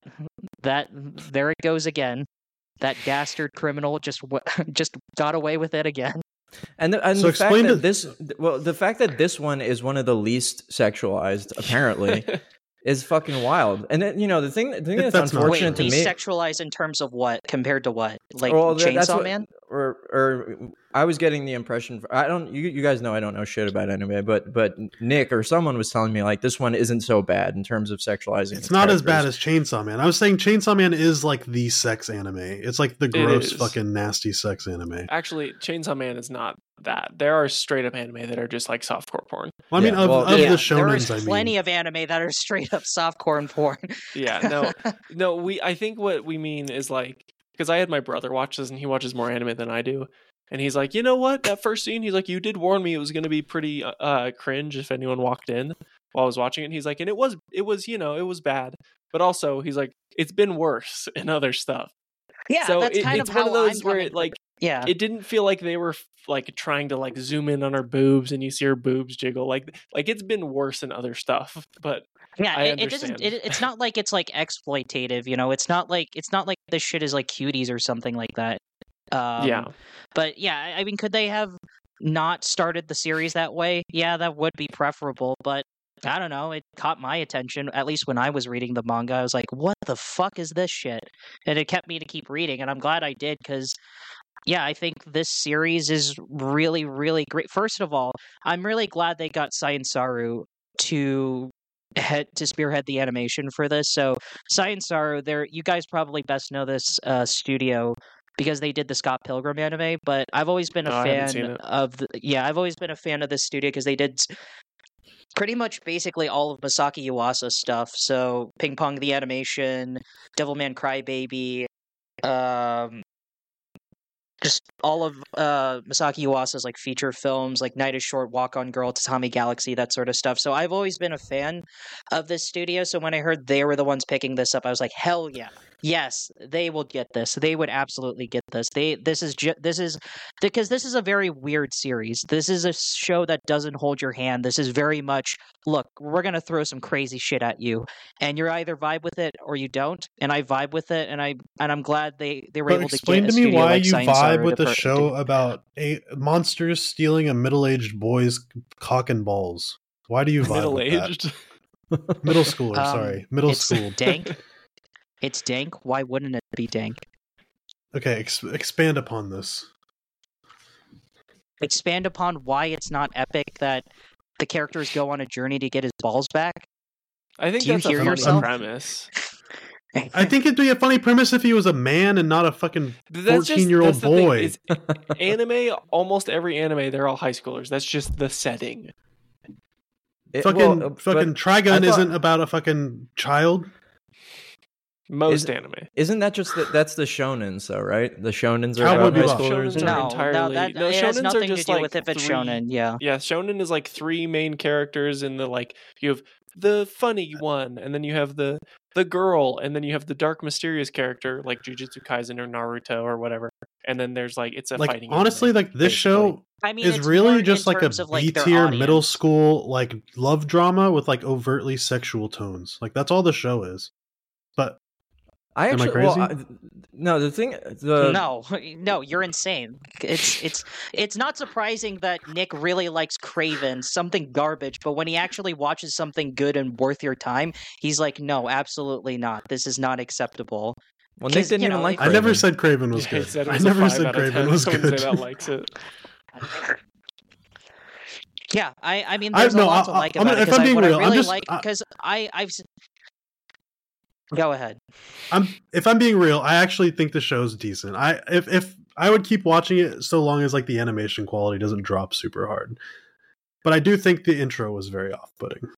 there it goes again. That dastard criminal just got away with it again. And So the fact explain that to- the fact that this one is one of the least sexualized, apparently, is fucking wild. And then, the thing that's That's not unfortunate Wait, to me, sexualized in terms of what compared to what? Like Well, that's Chainsaw what- Man? or I was getting the impression. You guys know I don't know shit about anime, but Nick or someone was telling me like this one isn't so bad in terms of sexualizing. It's its not as bad characters. as Chainsaw Man. I was saying Chainsaw Man is like the sex anime. It's like the gross, is. fucking nasty sex anime. Actually, Chainsaw Man is not that. There are straight up anime that are just like softcore porn. Well, I mean, Yeah, of well, the there shonens, is plenty I mean. of anime that are straight up softcore porn. Yeah, no. I think what we mean is like, because I had my brother watch this and he watches more anime than I do, and he's like, you know what? That first scene, he's like, you did warn me it was going to be pretty cringe if anyone walked in while I was watching it. And he's like, and it was it was bad, but also he's like, it's been worse in other stuff. Yeah, So that's kind it's of one how of those I'm where coming it like yeah. it didn't feel like they were like trying to like zoom in on her boobs and you see her boobs jiggle. Like it's been worse in other stuff, but Yeah, I it doesn't. understand. It's not like it's like exploitative. It's not like this shit is like cuties or something like that. yeah. But yeah, I mean, could they have not started the series that way? Yeah, that would be preferable. But I don't know. It caught my attention, at least when I was reading the manga. I was like, "What the fuck is this shit?" And it kept me to keep reading, and I'm glad I did, because yeah, I think this series is really, really great. First of all, I'm really glad they got Science Saru to spearhead the animation for this. So Science Saru, you guys probably best know this studio. because they did the Scott Pilgrim anime. But I've always been a I haven't seen fan it. of I've always been a fan of this studio because they did pretty much basically all of Masaki Yuasa stuff. So Ping Pong the animation, Devilman Crybaby, just all of Masaki Yuasa's like feature films, like Night is Short, Walk on Girl, Tatami Galaxy, that sort of stuff. So I've always been a fan of this studio. So when I heard they were the ones picking this up, I was like, hell yeah. Yes, they will get this. They would absolutely get this. This is because this is a very weird series. This is a show that doesn't hold your hand. This is very much, look, we're gonna throw some crazy shit at you, and you're either vibe with it or you don't. And I vibe with it, and I'm glad they were able to explain get to a me studio why like you Science vibe Saga with to a show about monsters stealing a middle-aged boy's cock and balls. Why do you vibe with Middle-aged. that? Middle schooler, sorry, middle it's school. dank. It's dank. Why wouldn't it be dank? Okay, expand upon this. Expand upon why it's not epic that the characters go on a journey to get his balls back. I think Do you that's a hear funny yourself? premise. I think it'd be a funny premise if he was a man and not a fucking 14-year-old that's the thing, boy. is anime, almost every anime, they're all high schoolers. That's just the setting. Fucking but Trigun I thought- isn't about a fucking child. Most anime. Isn't that just that's the shonens though, right? The shonens are Cowboy about high Bebop. schoolers. Shonens are No, entirely- that no, it has shonens are nothing to just do like with if it's three- shonen. Yeah. Yeah, shonen is like three main characters in the like you have the funny one, and then you have the girl, and then you have the dark mysterious character like Jujutsu Kaisen or Naruto or whatever. And then there's like it's a Like fighting. honestly, anime, like this basically. show I mean, is it's really more just in like a terms of, like, B their tier middle audience. school like love drama with like overtly sexual tones. Like that's all the show is. But I Am I actually, crazy? no, the thing, No, you're insane. It's not surprising that Nick really likes Craven, something garbage, but when he actually watches something good and worth your time, he's like, no, absolutely not. This is not acceptable. well, Nick 'cause, didn't you even know, like. I never Craven. said Craven was Yeah, he good. said it I was a never 5 said out of Craven 10. was I wouldn't good. say that likes it. Yeah, I mean, I- there's no, a lot to I- like I'm about gonna- it. if I'm being What real, I I'm really just- like because I've. Go ahead. If I'm being real, I actually think the show's decent. If I would keep watching it so long as like the animation quality doesn't drop super hard. But I do think the intro was very off-putting.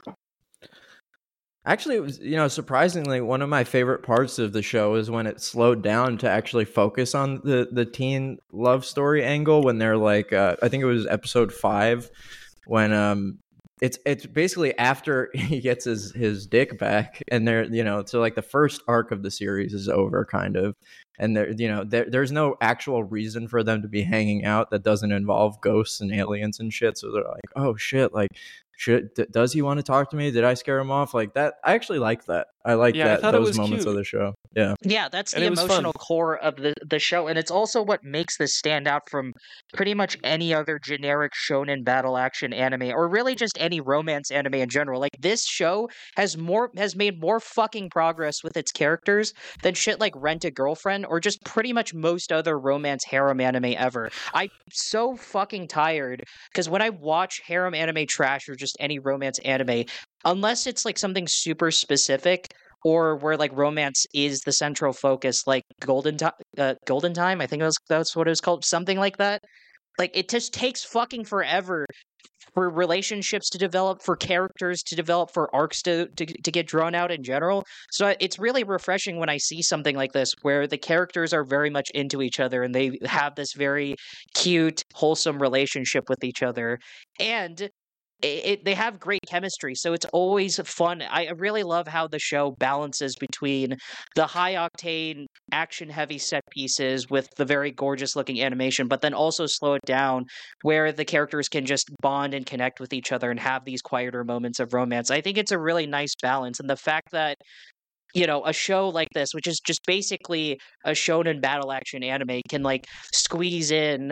Actually, it was, surprisingly, one of my favorite parts of the show is when it slowed down to actually focus on the teen love story angle. When they're like, I think it was episode 5, when it's basically after he gets his dick back, and they're so like the first arc of the series is over, kind of, and there's no actual reason for them to be hanging out that doesn't involve ghosts and aliens and shit. So they're like, oh shit, like. Does he want to talk to me? Did I scare him off? Like that. I actually like that. I like Yeah, I thought it those was moments cute. of the show. Yeah. Yeah, that's And the it was emotional fun. core of the show, and it's also what makes this stand out from pretty much any other generic shonen battle action anime, or really just any romance anime in general. Like this show has made more fucking progress with its characters than shit like Rent a Girlfriend or just pretty much most other romance harem anime ever. I'm so fucking tired because when I watch harem anime trash or just any romance anime, unless it's like something super specific or where like romance is the central focus, like Golden Time, I think that's what it was called, something like that. Like it just takes fucking forever for relationships to develop, for characters to develop, for arcs to get drawn out in general. So it's really refreshing when I see something like this where the characters are very much into each other and they have this very cute, wholesome relationship with each other. And they have great chemistry, so it's always fun. I really love how the show balances between the high octane, action heavy set pieces with the very gorgeous looking animation, but then also slow it down where the characters can just bond and connect with each other and have these quieter moments of romance. I think it's a really nice balance, and the fact that a show like this, which is just basically a shonen battle action anime, can like squeeze in,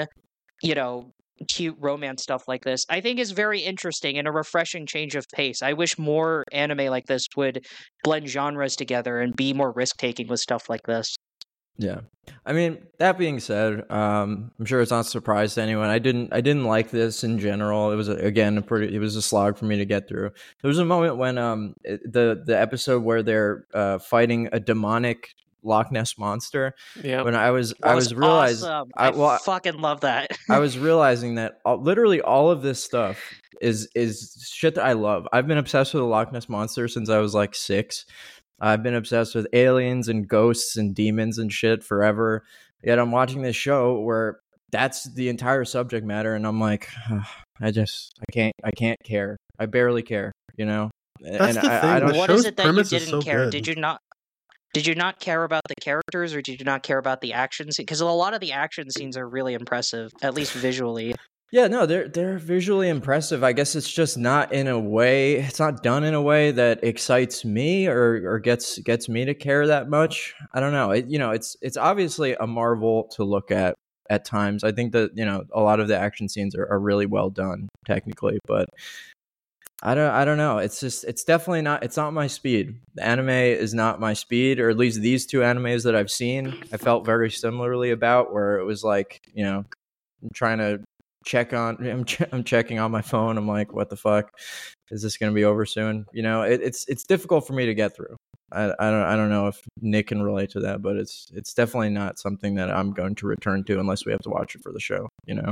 cute romance stuff like this, I think is very interesting and a refreshing change of pace. I wish more anime like this would blend genres together and be more risk-taking with stuff like this. Yeah. I mean, that being said, I'm sure it's not a surprise to anyone. I didn't like this in general. It was it was a slog for me to get through. There was a moment when the episode where they're fighting a demonic Loch Ness monster. Yeah. When I was realizing, awesome. I fucking love that. I was realizing that literally all of this stuff is shit that I love. I've been obsessed with the Loch Ness monster since I was like 6. I've been obsessed with aliens and ghosts and demons and shit forever. Yet I'm watching this show where that's the entire subject matter, and I'm like, I can't care. I barely care, you know. That's and the thing. I don't. What is it that you premise is didn't so care? good. Did you not care about the characters, or did you not care about the action scene? Because a lot of the action scenes are really impressive, at least visually. Yeah, no, they're visually impressive. I guess it's just not in a way. It's not done in a way that excites me or gets me to care that much. I don't know. It's obviously a marvel to look at times. I think that a lot of the action scenes are really well done technically, but I don't know. It's definitely not. It's not my speed. The anime is not my speed, or at least these 2 animes that I've seen, I felt very similarly about. Where it was like, I'm trying to check on. I'm checking on my phone. I'm like, what the fuck? Is this going to be over soon? It's difficult for me to get through. I don't know if Nick can relate to that, but it's definitely not something that I'm going to return to unless we have to watch it for the show.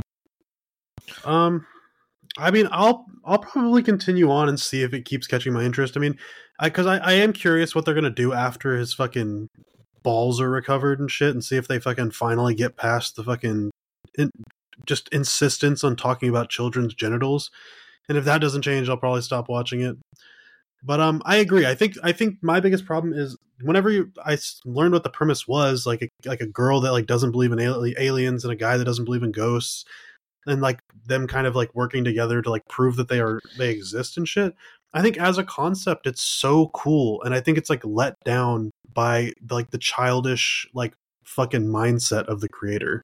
I mean, I'll probably continue on and see if it keeps catching my interest. I mean, because I am curious what they're gonna do after his fucking balls are recovered and shit, and see if they fucking finally get past the fucking just insistence on talking about children's genitals. And if that doesn't change, I'll probably stop watching it. But I agree. I think my biggest problem is whenever I learned what the premise was, like a girl that like doesn't believe in aliens and a guy that doesn't believe in ghosts, and like them kind of like working together to like prove that they exist and shit. I think as a concept, it's so cool, and I think it's like let down by like the childish like fucking mindset of the creator.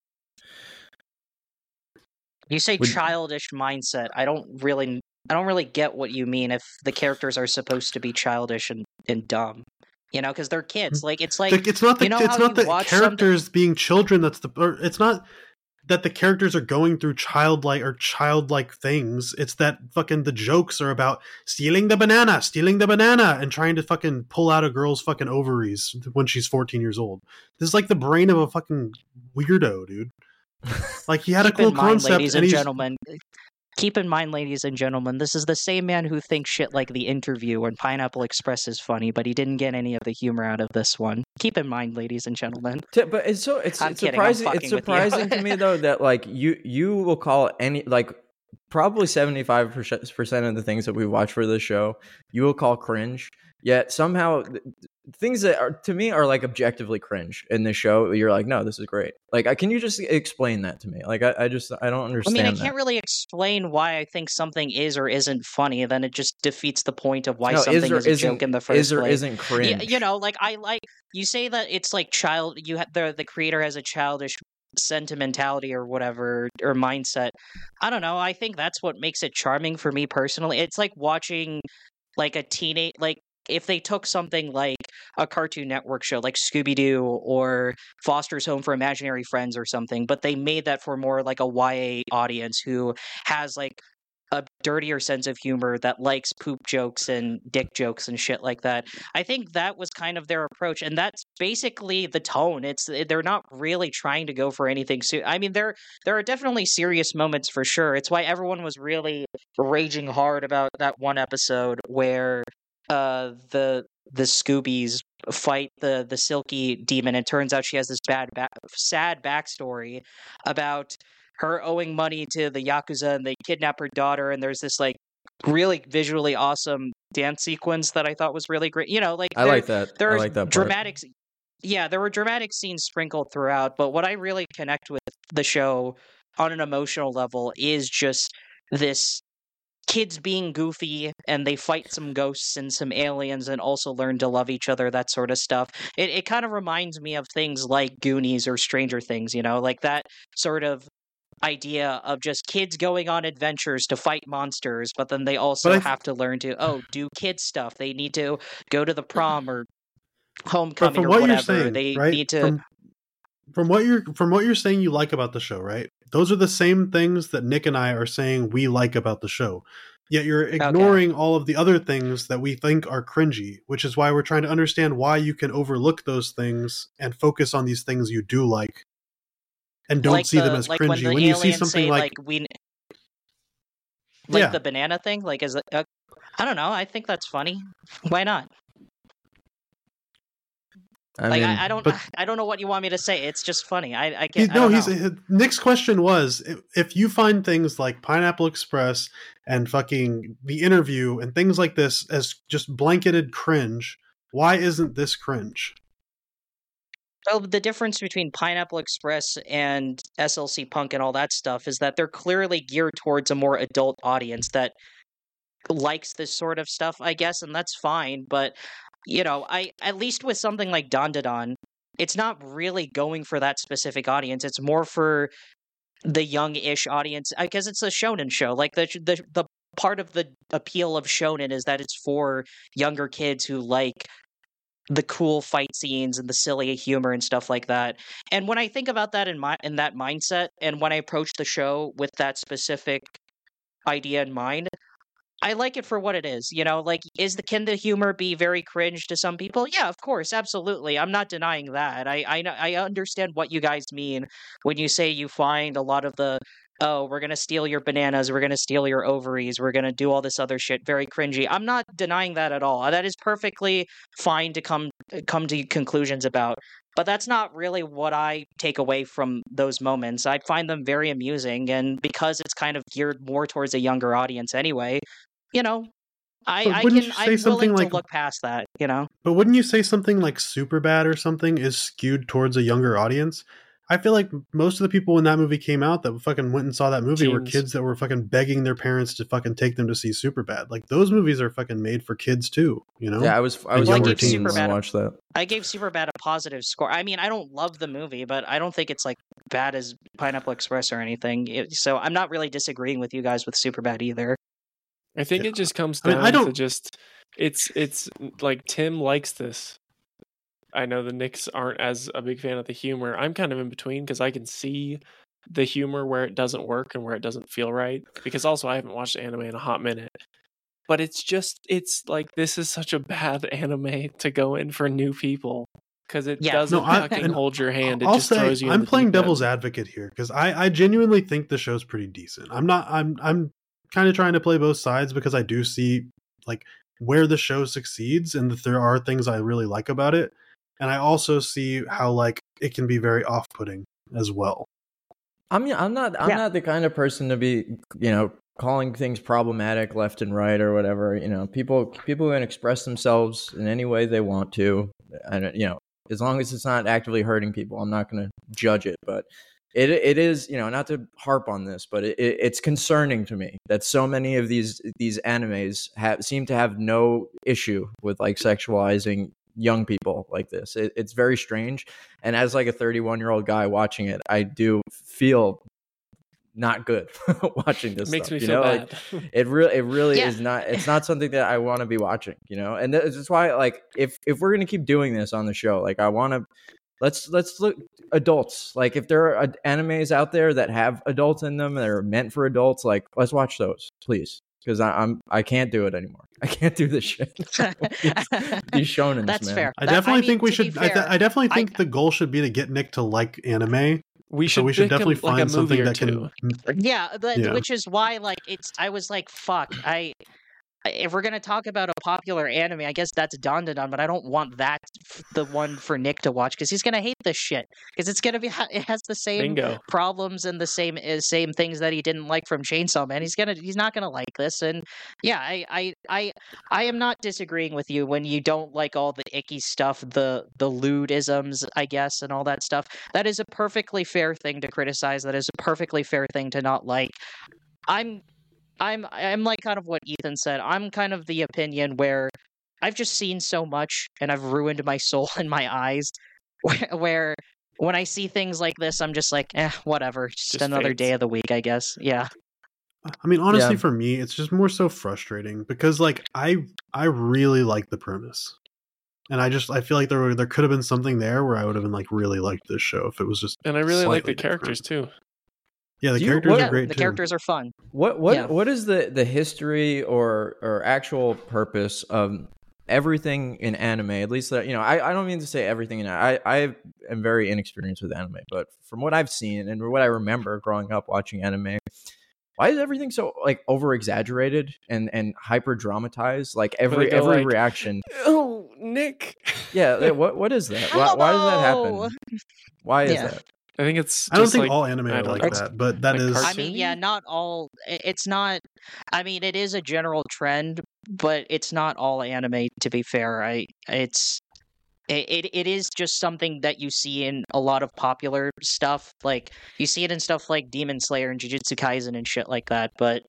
You say childish mindset. I don't really get what you mean if the characters are supposed to be childish and dumb. Because they're kids. Like it's like it's not the characters being children. It's not that the characters are going through childlike things. It's that fucking the jokes are about stealing the banana, and trying to fucking pull out a girl's fucking ovaries when she's 14 years old. This is like the brain of a fucking weirdo, dude. Like he had a cool concept, ladies and gentlemen. Keep in mind, ladies and gentlemen, this is the same man who thinks shit like The Interview when Pineapple Express is funny, but he didn't get any of the humor out of this one. Keep in mind, ladies and gentlemen. But it's surprising. It's surprising to me though that like you will call any like probably 75% of the things that we watch for this show you will call cringe. Yet somehow things that are to me are like objectively cringe in this show, you're like, no, this is great. Like, can you just explain that to me? Like, I don't understand. I mean, I can't really explain why I think something is or isn't funny. Then it just defeats the point of why something is a joke in the first place. Is or isn't cringe. Like you say that it's like the creator has a childish sentimentality or whatever or mindset. I don't know. I think that's what makes it charming for me personally. It's like watching like a teenage if they took something like a Cartoon Network show like Scooby-Doo or Foster's Home for Imaginary Friends or something, but they made that for more like a YA audience who has like a dirtier sense of humor that likes poop jokes and dick jokes and shit like that. I think that was kind of their approach, and that's basically the tone. They're not really trying to go for anything. I mean, there are definitely serious moments for sure. It's why everyone was really raging hard about that one episode where the Scoobies fight the Silky demon. It turns out she has this sad backstory about her owing money to the Yakuza, and they kidnap her daughter, and there's this like really visually awesome dance sequence that I thought was really great. I like that. I like that part. Dramatic. Yeah, there were dramatic scenes sprinkled throughout, but what I really connect with the show on an emotional level is just this kids being goofy, and they fight some ghosts and some aliens and also learn to love each other, that sort of stuff. It kind of reminds me of things like Goonies or Stranger Things, like that sort of idea of just kids going on adventures to fight monsters, but then they also have to learn to do kid stuff. They need to go to the prom or homecoming or whatever. They need to. From what you're saying you like about the show, right? Those are the same things that Nick and I are saying we like about the show. Yet you're ignoring all of the other things that we think are cringy, which is why we're trying to understand why you can overlook those things and focus on these things you do like, and don't see them as cringy. When you see something the banana thing, like is it, I don't know. I think that's funny. Why not? I don't know what you want me to say. It's just funny. I can't. Nick's question was, if you find things like Pineapple Express and fucking The Interview and things like this as just blanketed cringe, why isn't this cringe? So the difference between Pineapple Express and SLC Punk and all that stuff is that they're clearly geared towards a more adult audience that likes this sort of stuff, I guess, and that's fine. But at least with something like Dandadan, it's not really going for that specific audience. It's more for the young-ish audience, because it's a shonen show. Like the part of the appeal of shonen is that it's for younger kids who like the cool fight scenes and the silly humor and stuff like that. And when I think about that in that mindset, and when I approach the show with that specific idea in mind, I like it for what it is. Can the humor be very cringe to some people? Yeah, of course, absolutely. I'm not denying that. I understand what you guys mean when you say you find a lot of the, oh, we're going to steal your bananas, we're going to steal your ovaries, we're going to do all this other shit, very cringy. I'm not denying that at all. That is perfectly fine to come to conclusions about. But that's not really what I take away from those moments. I find them very amusing, and because it's kind of geared more towards a younger audience anyway, I'm willing to look past that, But wouldn't you say something like Superbad or something is skewed towards a younger audience? I feel like most of the people when that movie came out that fucking went and saw that movie were kids that were fucking begging their parents to fucking take them to see Superbad. Like, those movies are fucking made for kids too, Yeah, I was younger teens when I watched that. I gave Superbad a positive score. I mean, I don't love the movie, but I don't think it's like bad as Pineapple Express or anything. So I'm not really disagreeing with you guys with Superbad either. I think it just comes down to just it's like Tim likes this. I know the Knicks aren't as a big fan of the humor. I'm kind of in between because I can see the humor where it doesn't work and where it doesn't feel right. Because also I haven't watched anime in a hot minute. But it's like this is such a bad anime to go in for new people. Because it doesn't fucking hold your hand. It just throws you. I'm playing devil's advocate here because I genuinely think the show's pretty decent. I'm kind of trying to play both sides because I do see like where the show succeeds and that there are things I really like about it. And I also see how like it can be very off-putting as well. I'm not the kind of person to be, calling things problematic left and right or whatever. People can express themselves in any way they want to. And as long as it's not actively hurting people, I'm not going to judge it, but it is, not to harp on this, but it's concerning to me that so many of these animes seem to have no issue with like sexualizing young people like this. It's very strange. And as like a 31-year-old guy watching it, I do feel not good watching this. It makes stuff, me feel bad. Like, it really is not. It's not something that I want to be watching. And that's why, like, if we're gonna keep doing this on the show, like, I want to. Let's look adults. Like, if there are animes out there that have adults in them that are meant for adults, like, let's watch those, please. Because I can't do it anymore. I can't do this shit. These shonens, That's man. fair. I definitely think we should. I definitely think the goal should be to get Nick to like anime. We should definitely find something that can. Which is why, like, I was like, fuck. If we're gonna talk about a popular anime, I guess that's Dandadan, but I don't want that the one for Nick to watch because he's gonna hate this shit because it's gonna be it has the same problems and the same things that he didn't like from Chainsaw Man. He's not gonna like this, and yeah, I am not disagreeing with you when you don't like all the icky stuff, the lewdisms, I guess, and all that stuff. That is a perfectly fair thing to criticize. That is a perfectly fair thing to not like. I'm like kind of what Ethan said. I'm kind of the opinion where I've just seen so much and I've ruined my soul and my eyes where when I see things like this, I'm just like, whatever. Just another day of the week, I guess. Yeah. I mean, honestly, for me, it's just more so frustrating because like I really like the premise. And I feel like there could have been something there where I would have been like really liked this show if it was just. And I really like the characters too. Yeah, the Do you- characters what- are great the too. characters are fun. What Yeah. is the history or actual purpose of everything in anime? At least that, you know, I don't mean to say everything in I am very inexperienced with anime, but from what I've seen and what I remember growing up watching anime, why is everything so like over exaggerated and hyper dramatized? Like every go like, reaction. Oh, Nick. Yeah, like, what is that? I Why don't does that know. happen? Why is Yeah. that? I think it's. I don't just think like, all anime I are don't like know. that, but that Like is. I mean, yeah, not all. It's not. I mean, it is a general trend, but it's not all anime. To be fair, it is just something that you see in a lot of popular stuff. Like you see it in stuff like Demon Slayer and Jujutsu Kaisen and shit like that. But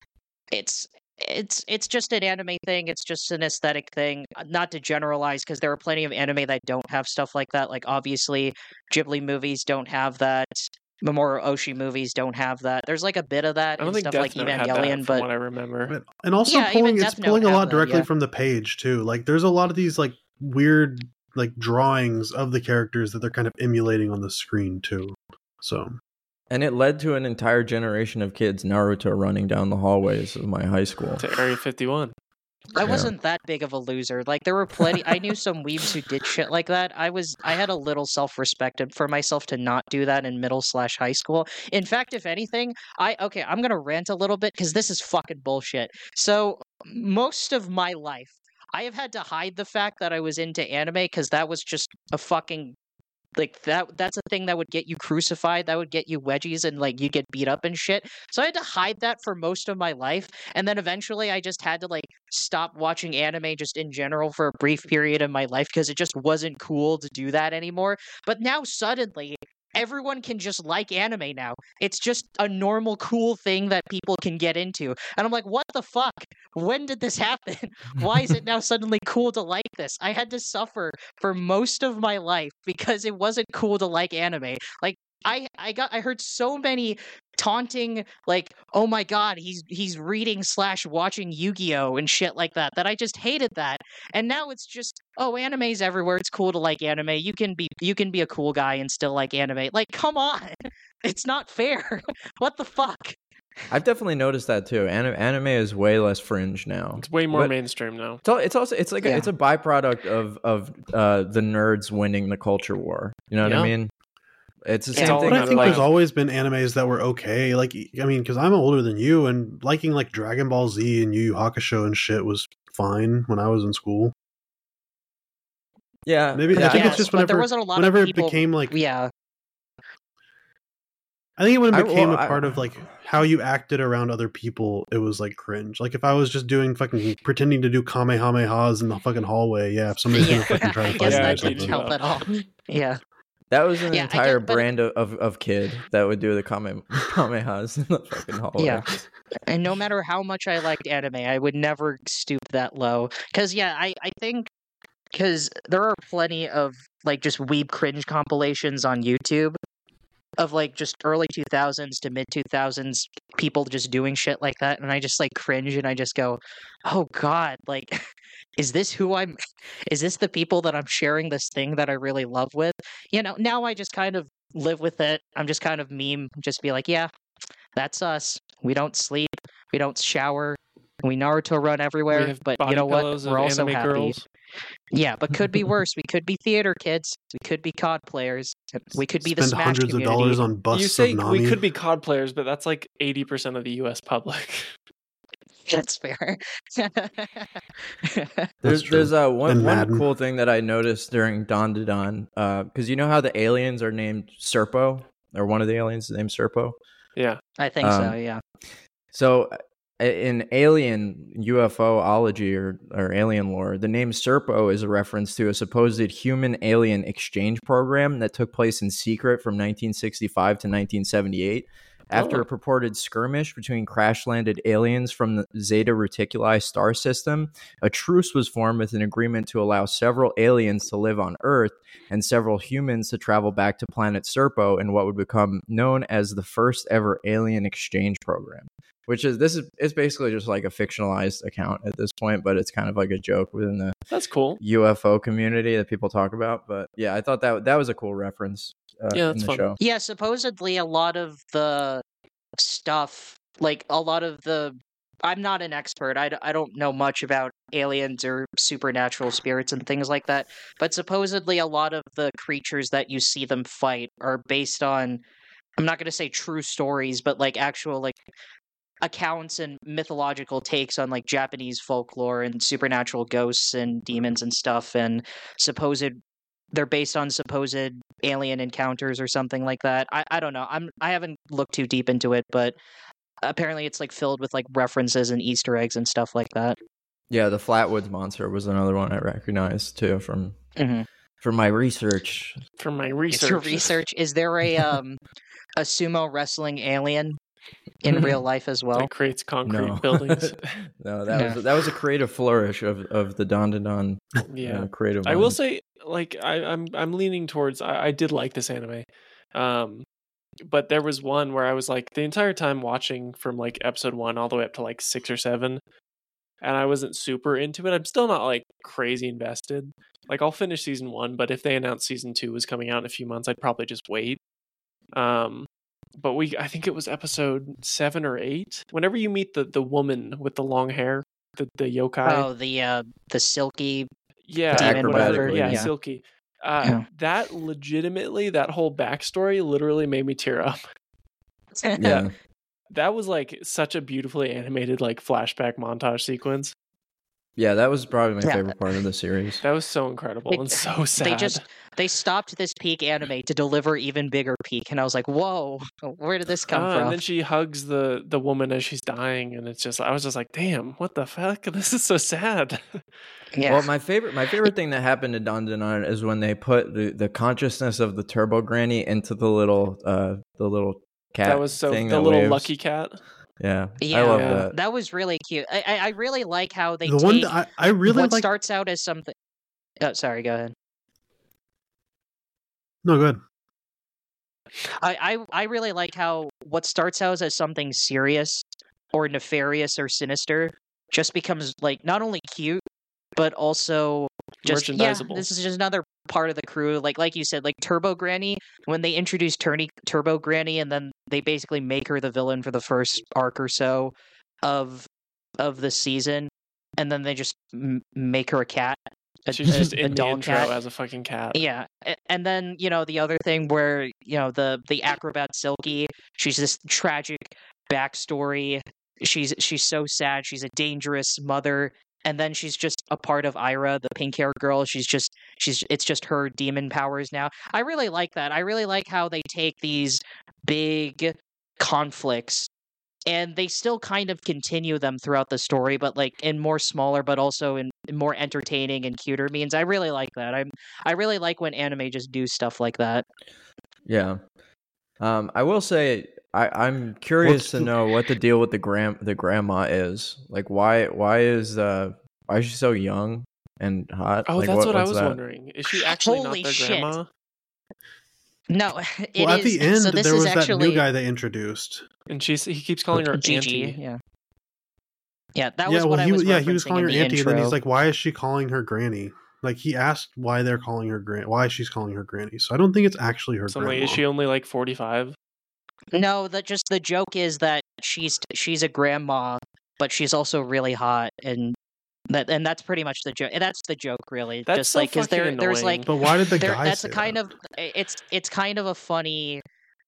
it's just an anime thing. It's just an aesthetic thing. Not to generalize, because there are plenty of anime that don't have stuff like that. Like obviously, Ghibli movies don't have that. Mamoru Oshii movies don't have that. There's like a bit of that I don't in think stuff Death like Note had Evangelion, that, from but what I remember. And also Yeah, even it's Death Note pulling a have lot that, directly yeah. from the page too. Like there's a lot of these like weird like drawings of the characters that they're kind of emulating on the screen too. So And it led to an entire generation of kids Naruto running down the hallways of my high school. To Area 51. I Yeah. wasn't that big of a loser. Like there were plenty. I knew some weebs who did shit like that. I had a little self-respect for myself to not do that in middle/high school. In fact, if anything, I'm gonna rant a little bit because this is fucking bullshit. So most of my life, I have had to hide the fact that I was into anime because that was just a fucking like that's a thing that would get you crucified, that would get you wedgies, and like you get beat up and shit. So I had to hide that for most of my life, and then eventually I just had to like stop watching anime just in general for a brief period of my life because it just wasn't cool to do that anymore. But now suddenly everyone can just like anime now. It's just a normal cool thing that people can get into. And I'm like, what the fuck? When did this happen? Why is it now suddenly cool to like this? I had to suffer for most of my life because it wasn't cool to like anime. Like I heard so many taunting like, oh my god, he's reading / watching Yu-Gi-Oh and shit like that I just hated that. And now it's just, oh, anime's everywhere. It's cool to like anime. You can be a cool guy and still like anime. Like, come on. It's not fair. What the fuck? I've definitely noticed that too. Anime is way less fringe now. It's way more But mainstream now. it's also it's like it's a byproduct of the nerds winning the culture war. You know what I Yeah. mean? It's the It's same all thing. But I about think Like, there's always been animes that were okay. Like, I mean, because I'm older than you, and liking like Dragon Ball Z and Yu Yu Hakusho and shit was fine when I was in school. yeah, Maybe yeah, I think Yes, it's just but there whenever wasn't a lot whenever of it people, became like yeah. I think when it I- became well, a part of like how you acted around other people, it was like cringe. Like if I was just doing fucking pretending to do kamehamehas in the fucking hallway, yeah, if somebody's gonna fucking try I to guess fight me or that Yeah, didn't dude, something. help at all. Yeah. that was an Yeah, I entire get- but- brand of kid that would do the kamehas in the fucking hallway. Yeah. And no matter how much I liked anime, I would never stoop that low. Because, yeah, I think because there are plenty of, like, just weeb cringe compilations on YouTube of, like, just early 2000s to mid 2000s people just doing shit like that. And I just, like, cringe and I just go, oh, God, like, is this the people that I'm sharing this thing that I really love with? You know, now I just kind of live with it. I'm just kind of just be like, yeah, that's us. We don't sleep. We don't shower. We Naruto run We everywhere. have But body you know what? pillows of We're also anime happy. girls. Yeah, but could be worse. We could be theater kids. We could be COD players. We could be the Spend Smash hundreds community. of dollars on busts You say of Nami. we could be COD players, but that's like 80% of the US public. That's fair. There's true. there's one And Madden. cool thing that I noticed during Dawn to Dawn, because you know how the aliens are named Serpo, or one of the aliens is named Serpo. Yeah. I think so. Um, Yeah. So in alien UFOlogy or alien lore, the name Serpo is a reference to a supposed human-alien exchange program that took place in secret from 1965 to 1978. After Oh. a purported skirmish between crash-landed aliens from the Zeta Reticuli star system, a truce was formed with an agreement to allow several aliens to live on Earth and several humans to travel back to planet Serpo in what would become known as the first ever alien exchange program. It's basically just like a fictionalized account at this point, but it's kind of like a joke within the That's cool. UFO community that people talk about. But yeah, I thought that was a cool reference Yeah, in that's the fun. show. Yeah, supposedly a lot of the stuff, like a lot of the. I'm not an expert. I don't know much about aliens or supernatural spirits and things like that. But supposedly, a lot of the creatures that you see them fight are based on. I'm not going to say true stories, but like actual like accounts and mythological takes on like Japanese folklore and supernatural ghosts and demons and stuff, and supposed they're based on supposed alien encounters or something like that. I don't know. I haven't looked too deep into it, but apparently it's like filled with like references and Easter eggs and stuff like that. Yeah, the Flatwoods Monster was another one I recognized too from my research. From my It's your research. Is there a sumo wrestling alien in real life as well? That creates concrete buildings. No, that was a creative flourish of the Don to Don. Yeah, creative. I will say, like, I'm leaning towards. I did like this anime, but there was one where I was like the entire time watching from like episode 1 all the way up to like 6 or 7, and I wasn't super into it. I'm still not like crazy invested. Like I'll finish season 1, but if they announced season 2 was coming out in a few months, I'd probably just wait. But I think it was episode 7 or 8. Whenever you meet the woman with the long hair, the yokai. Oh, the silky. Demon, whatever. Yeah, yeah. Silky. That legitimately, that whole backstory literally made me tear up. Yeah. That was like such a beautifully animated like flashback montage sequence. Yeah, that was probably my favorite part of the series. That was so incredible and so sad. They stopped this peak anime to deliver even bigger peak, and I was like, "Whoa, where did this come from?" And then she hugs the woman as she's dying, and I was just like, "Damn, what the fuck? This is so sad." Yeah. Well, my favorite thing that happened to Don Denon is when they put the consciousness of the Turbo Granny into the little cat. That was so thing the that little waves. lucky cat. Yeah, I love that. That was really cute. I really like how they the one that I really what like. starts out as something. Oh, sorry. Go ahead. No, go ahead. I really like how what starts out as something serious or nefarious or sinister just becomes like not only cute but also just merchandisable. This is just another part of the crew. Like you said, like Turbo Granny, when they introduce Turbo Granny and then they basically make her the villain for the first arc or so of the season, and then they just make her a cat. She's just in the doll intro cat. as a fucking cat. Yeah, and then the other thing where the acrobat Silky, she's this tragic backstory. She's so sad. She's a dangerous mother, and then she's just a part of Ira, the pink hair girl. It's just her demon powers now. I really like that. I really like how they take these big conflicts and they still kind of continue them throughout the story, but like in more smaller, but also in more entertaining and cuter means. I really like that. I really like when anime just do stuff like that. Yeah, I will say I'm curious to know what the deal with the grandma is. Like, why is she so young and hot? Oh, like, that's what I was wondering. Is she actually Holy not their shit. grandma? No, Well, at the end, so this there is was actually that new guy they introduced. And he keeps calling her Gigi. auntie. Yeah, that was what I was he was calling her in the auntie, intro. and then he's like, "Why is she calling her granny?" Like he asked why they're calling her why she's calling her granny. So I don't think it's actually her So I'm like, grandma. is she only like 45? No, that just the joke is that she's a grandma, but she's also really hot, and that's pretty much the joke. That's the joke, really. That's just so like because fucking there's annoying. like But why did the guy that's say a kind that? of it's kind of a funny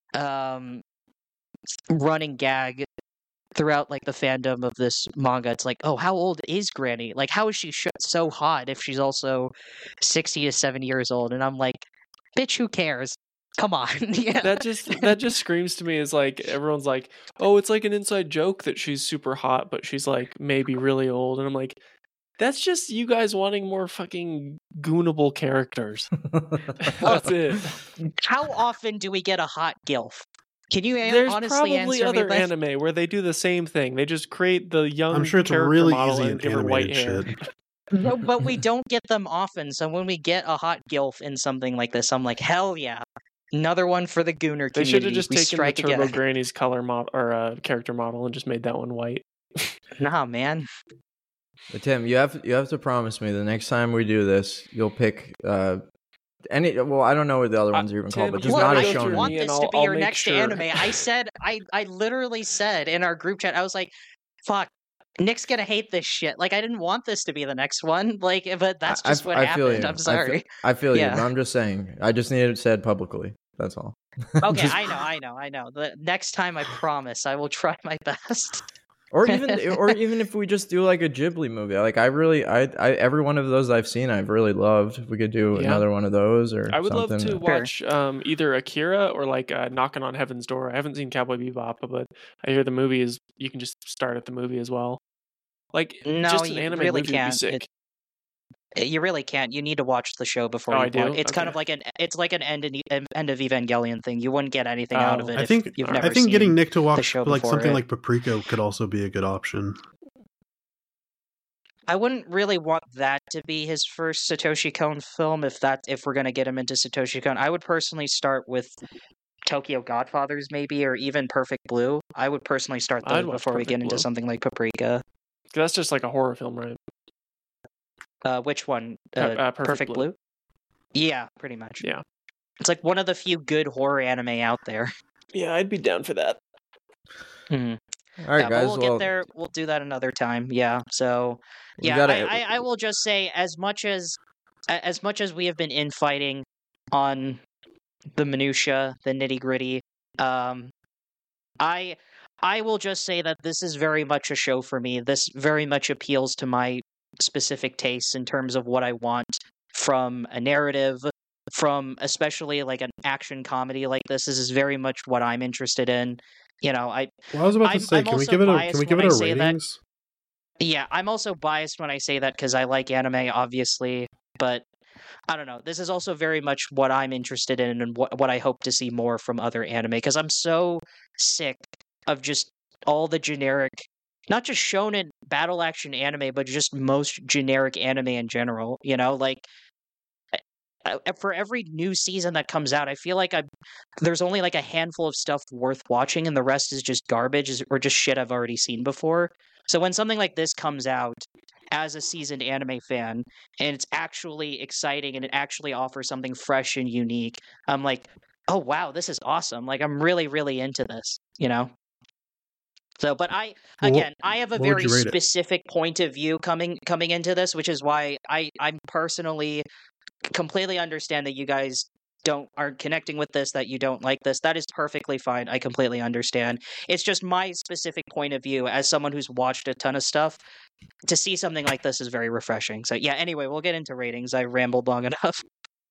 running gag throughout like the fandom of this manga. It's like, oh, how old is Granny? Like, how is she so hot if she's also 60 to 70 years old? And I'm like, bitch, who cares? Come on. Yeah. That just screams to me as like everyone's like, oh, it's like an inside joke that she's super hot, but she's like maybe really old, and I'm like, that's just you guys wanting more fucking goonable characters. That's it. How often do we get a hot gilf? Can you There's honestly probably answer other me that? anime where they do the same thing. They just create the young I'm sure it's character really model easy and in give her white animated hair. shit. No, but we don't get them often. So when we get a hot gilf in something like this, I'm like, hell yeah. Another one for the Gooner community. They should have just we taken the strike Turbo again. Granny's color model or character model and just made that one white. Nah, man. But Tim, you have to promise me the next time we do this, you'll pick well, I don't know what the other ones are even called, Tim, but he's just gotta not a go I through shonen. want me and this to be I'll your make next sure. anime. I literally said in our group chat, I was like, fuck, Nick's gonna hate this shit. Like, I didn't want this to be the next one. Like, but that's just what I feel happened. you. I'm sorry. I feel you, Yeah. but I'm just saying. I just need it said publicly. That's all. Okay, Just- I know. The next time, I promise, I will try my best. or even if we just do like a Ghibli movie. Like I every one of those I've seen I've really loved. If we could do Yeah. another one of those or I would something. love to watch either Akira or like Knocking on Heaven's Door. I haven't seen Cowboy Bebop, but I hear the movie is you can just start at the movie as well. Like No, just an you anime really movie would be can't. sick. You really can't. You need to watch the show before Oh, you I do? watch. It's kind of Okay. like it's like an end of Evangelion thing. You wouldn't get anything out of Oh. it I if think you've I never I think seen getting Nick to the watch show like before something it. like Paprika could also be a good option. I wouldn't really want that to be his first Satoshi Kon film if we're gonna get him into Satoshi Kon. I would personally start with Tokyo Godfathers maybe, or even Perfect Blue. I would personally start I'd those watch before we Perfect get into Blue. something like Paprika. That's just like a horror film, right? Which one? Perfect Blue. Blue? Yeah, pretty much. Yeah. It's like one of the few good horror anime out there. Yeah, I'd be down for that. Mhm. All right, Yeah, guys. but we'll get there. We'll do that another time. Yeah. So, we yeah, gotta- I will just say as much as we have been infighting on the minutia, the nitty gritty, I will just say that this is very much a show for me. This very much appeals to my specific tastes in terms of what I want from a narrative, from especially like an action comedy like this. This is very much what I'm interested in. You know, Well, I was about to say, I'm can we also give it a biased when I a say that. ratings? Yeah, I'm also biased when I say that because I like anime, obviously, but I don't know. This is also very much what I'm interested in and what I hope to see more from other anime because I'm so sick of just all the generic, not just shonen battle action anime, but just most generic anime in general. You know, like for every new season that comes out, I feel like there's only like a handful of stuff worth watching, and the rest is just garbage or just shit I've already seen before. So when something like this comes out as a seasoned anime fan, and it's actually exciting and it actually offers something fresh and unique, I'm like, oh wow, this is awesome. Like I'm really, really into this, you know? So, but I have a what would very you rate it? specific point of view coming into this, which is why I'm personally completely understand that you guys aren't connecting with this, that you don't like this. That is perfectly fine. I completely understand. It's just my specific point of view as someone who's watched a ton of stuff. To see something like this is very refreshing. So yeah, anyway, we'll get into ratings. I rambled long enough.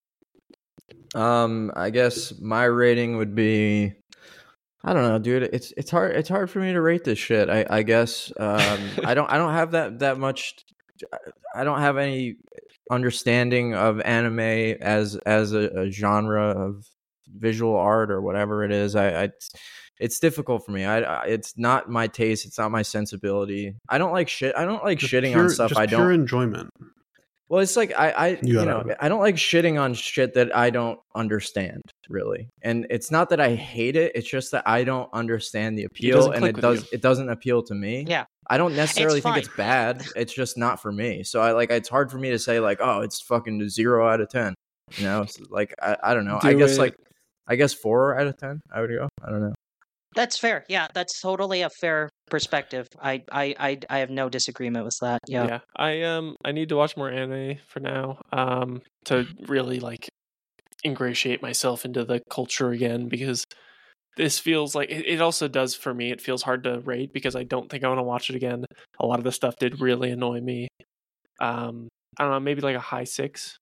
I guess my rating would be, I don't know, dude. It's hard for me to rate this shit. I guess I don't have that much. I don't have any understanding of anime as a genre of visual art or whatever it is. It's difficult for me. It's not my taste. It's not my sensibility. I don't like shit. I don't like shitting on stuff. Just I don't. pure enjoyment. Well, it's like I gotta- I don't like shitting on shit that I don't understand really, and it's not that I hate it. It's just that I don't understand the appeal, doesn't and click with you. it doesn't appeal to me. Yeah. I don't necessarily think fine. it's bad. It's just not for me. So it's hard for me to say like, oh, it's fucking 0 out of 10. You know, it's like I don't know. I guess 4 out of 10. I would go. I don't know. That's fair. Yeah, that's totally a fair perspective. I have no disagreement with that. Yeah. I need to watch more anime for now to really like ingratiate myself into the culture again, because this feels like it also does for me. It feels hard to rate because I don't think I want to watch it again. A lot of the stuff did really annoy me. I don't know, maybe like a high 6.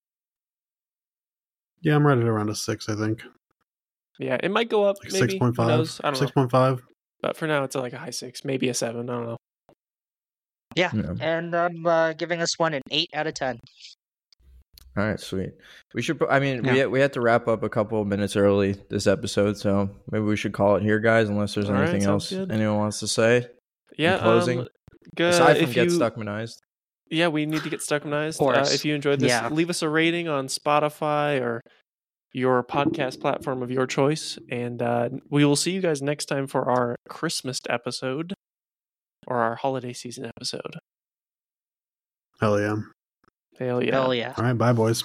Yeah, I'm right at around a 6, I think. Yeah, it might go up. Like Maybe 6.5. Who knows? I don't know. 6.5. But for now, it's like a high 6, maybe a 7. I don't know. Yeah. Yeah. And I'm giving this one an 8 out of 10. All right, sweet. We should. I mean, we had to wrap up a couple of minutes early this episode, so maybe we should call it here, guys. Unless there's All right, anything sounds else good. anyone wants to say. Yeah. closing? Good. Aside from If get you- Stuckmanized. Yeah, we need to get Stuckmanized. Of course. If you enjoyed this, Yeah. leave us a rating on Spotify or your podcast platform of your choice. And we will see you guys next time for our Christmas episode or our holiday season episode. Hell yeah. Hell yeah. Hell yeah. All right, bye, boys.